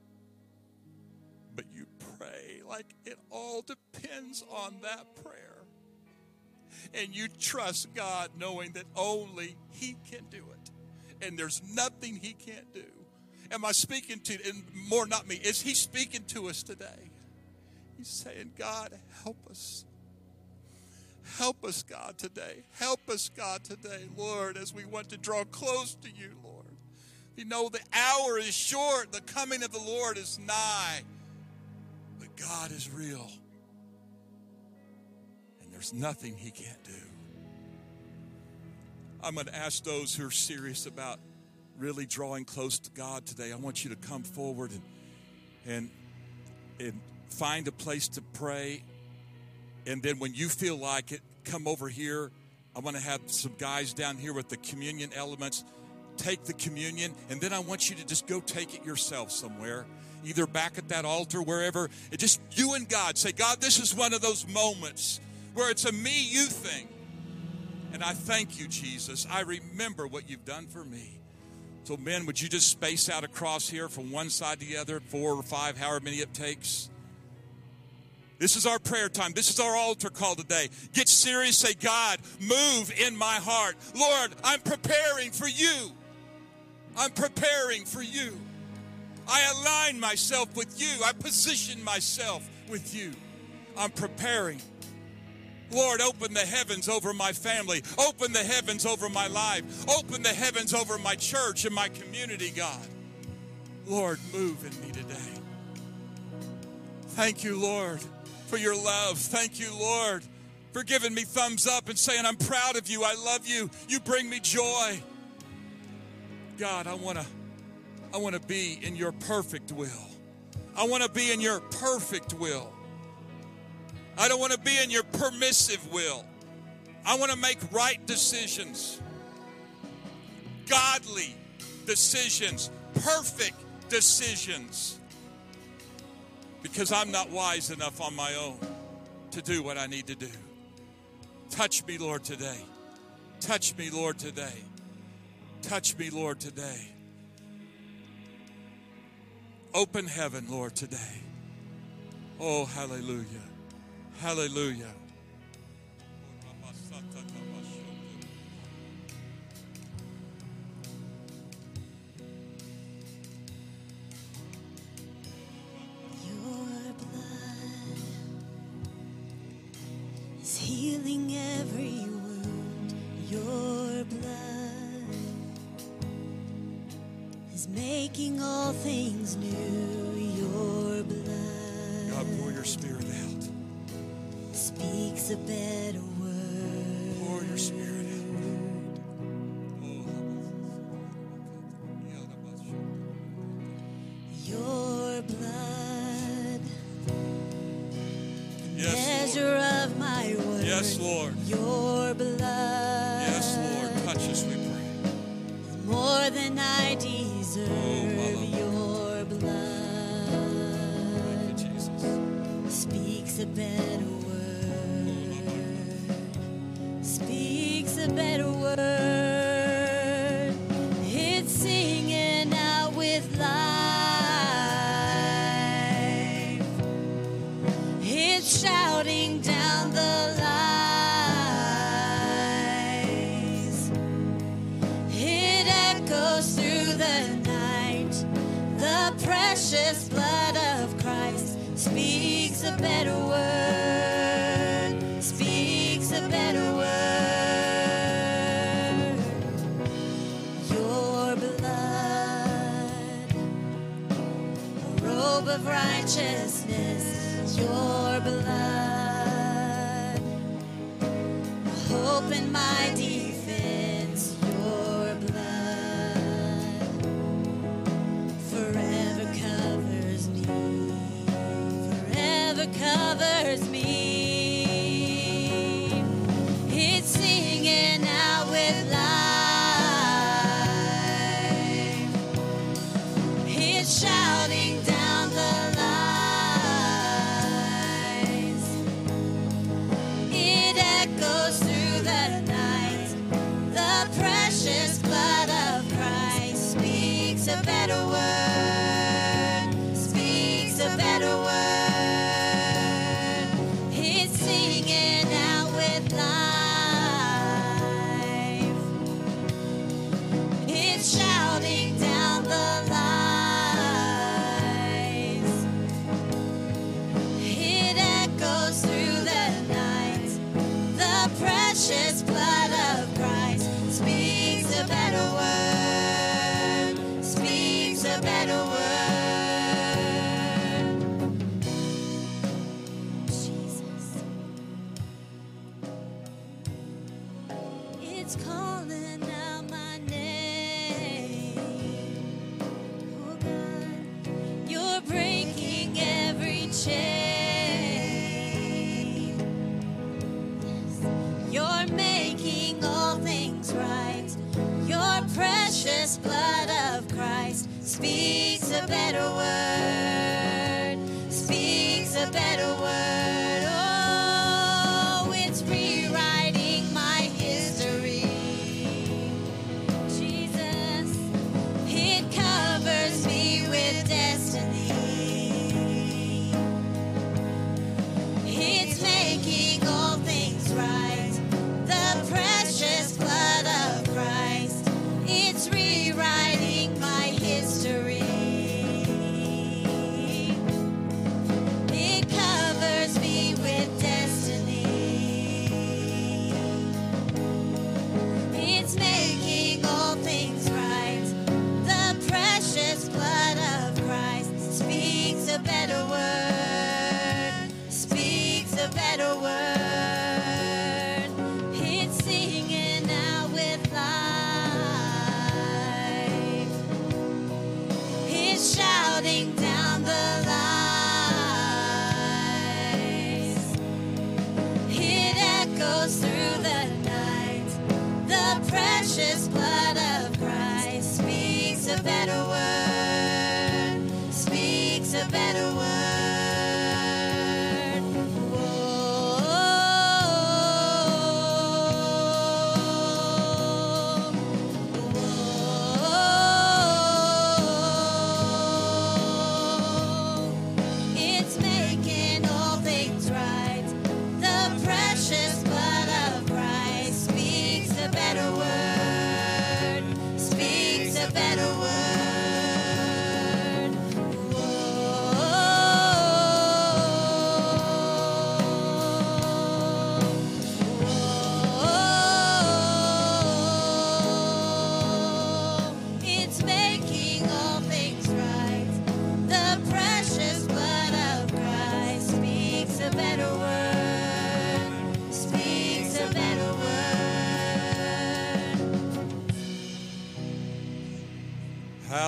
But you pray like it all depends on that prayer. And you trust God knowing that only He can do it. And there's nothing He can't do. Am I speaking to, and more not me, is He speaking to us today? He's saying, God, help us. Help us, God, today. Help us, God, today, Lord, as we want to draw close to you, Lord. You know, the hour is short. The coming of the Lord is nigh. But God is real. And there's nothing He can't do. I'm going to ask those who are serious about really drawing close to God today. I want you to come forward and, and, and find a place to pray. And then when you feel like it, come over here. I want to have some guys down here with the communion elements. Take the communion, and then I want you to just go take it yourself somewhere, either back at that altar, wherever. It just you and God say, God, this is one of those moments where it's a me, you thing. And I thank you, Jesus. I remember what you've done for me. So, men, would you just space out across here from one side to the other, four or five, however many it takes? This is our prayer time. This is our altar call today. Get serious. Say, God, move in my heart. Lord, I'm preparing for you. I'm preparing for you. I align myself with you. I position myself with you. I'm preparing. Lord, open the heavens over my family. Open the heavens over my life. Open the heavens over my church and my community, God. Lord, move in me today. Thank you, Lord, for your love. Thank you, Lord, for giving me thumbs up and saying, I'm proud of you. I love you. You bring me joy. God, I want to I want to be in your perfect will. I want to be in your perfect will. I don't want to be in your permissive will. I want to make right decisions. Godly decisions. Perfect decisions. Because I'm not wise enough on my own to do what I need to do. Touch me, Lord, today. Touch me, Lord, today. Touch me, Lord, today. Open heaven, Lord, today. Oh, hallelujah. Hallelujah. Your blood is healing every wound. Your blood is making all things new. Your blood, God, pour your spirit out. speaks a better word. Pour your spirit out. Your blood, the Yes, measure of my word. Yes, Lord. Your blood, Yes, Lord. Touch us, we pray. more than I deserve. Oh, Your blood Thank you, Jesus. speaks a better word. Speaks a better word. It's singing out with life. It's shouting down the lies. It echoes through the night. The precious blood of Christ speaks a better word. Speaks a better word. Your blood, a robe of righteousness. Your blood, hope in my defense. Your blood forever covers me, forever covers me. It's singing out with life. It's shouting down the lies. It echoes through the night. The precious blood of Christ speaks a better word. Speaks a better word. It's singing out with life. It's shouting down the lies. It echoes through the night. The precious blood of Christ speaks a better word. Speaks a better word. Jesus. It's calling out my name. Oh God, you're breaking every chain. You're making all things right. Your precious blood of Christ speaks a better word. Speaks a better word. Oh, it's rewriting my history. Jesus, it covers me with destiny. It's making all things right. The precious blood of Christ. It's rewriting my history. It covers me with destiny. It's making all things right. The precious blood of Christ speaks a better word. Speaks a better word. It's singing out with life. It's shouting down the lies. It echoes through the night. The precious blood of Christ speaks a better word. Speaks a better word. It's making all things right. The precious blood of Christ speaks a better word. Speaks a better word.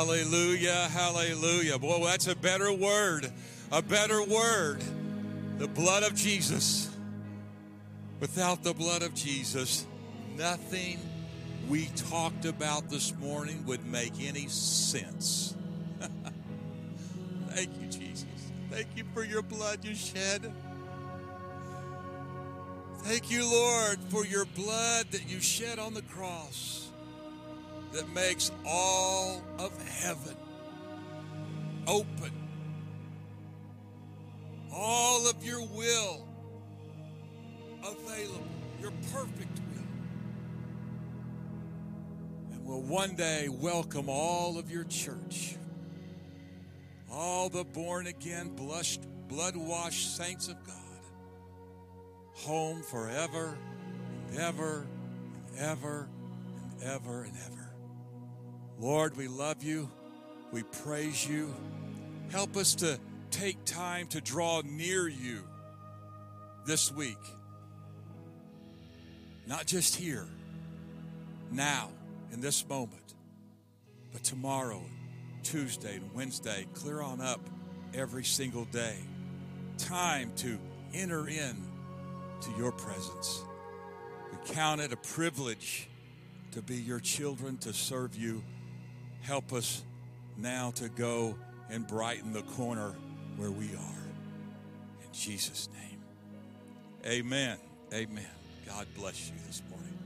Hallelujah, hallelujah. Boy, that's a better word, a better word. The blood of Jesus. Without the blood of Jesus, nothing we talked about this morning would make any sense. Thank you, Jesus. Thank you for your blood you shed. Thank you, Lord, for your blood that you shed on the cross that makes all of heaven open. All of your will available, your perfect will. And will one day welcome all of your church, all the born-again, blood-washed saints of God, home forever and ever and ever and ever and ever. Lord, we love you. We praise you. Help us to take time to draw near you this week. Not just here, now, in this moment, but tomorrow, Tuesday and Wednesday, clear on up every single day. Time to enter in to your presence. We count it a privilege to be your children, to serve you. Help us now to go and brighten the corner where we are. In Jesus' name, amen. Amen. God bless you this morning.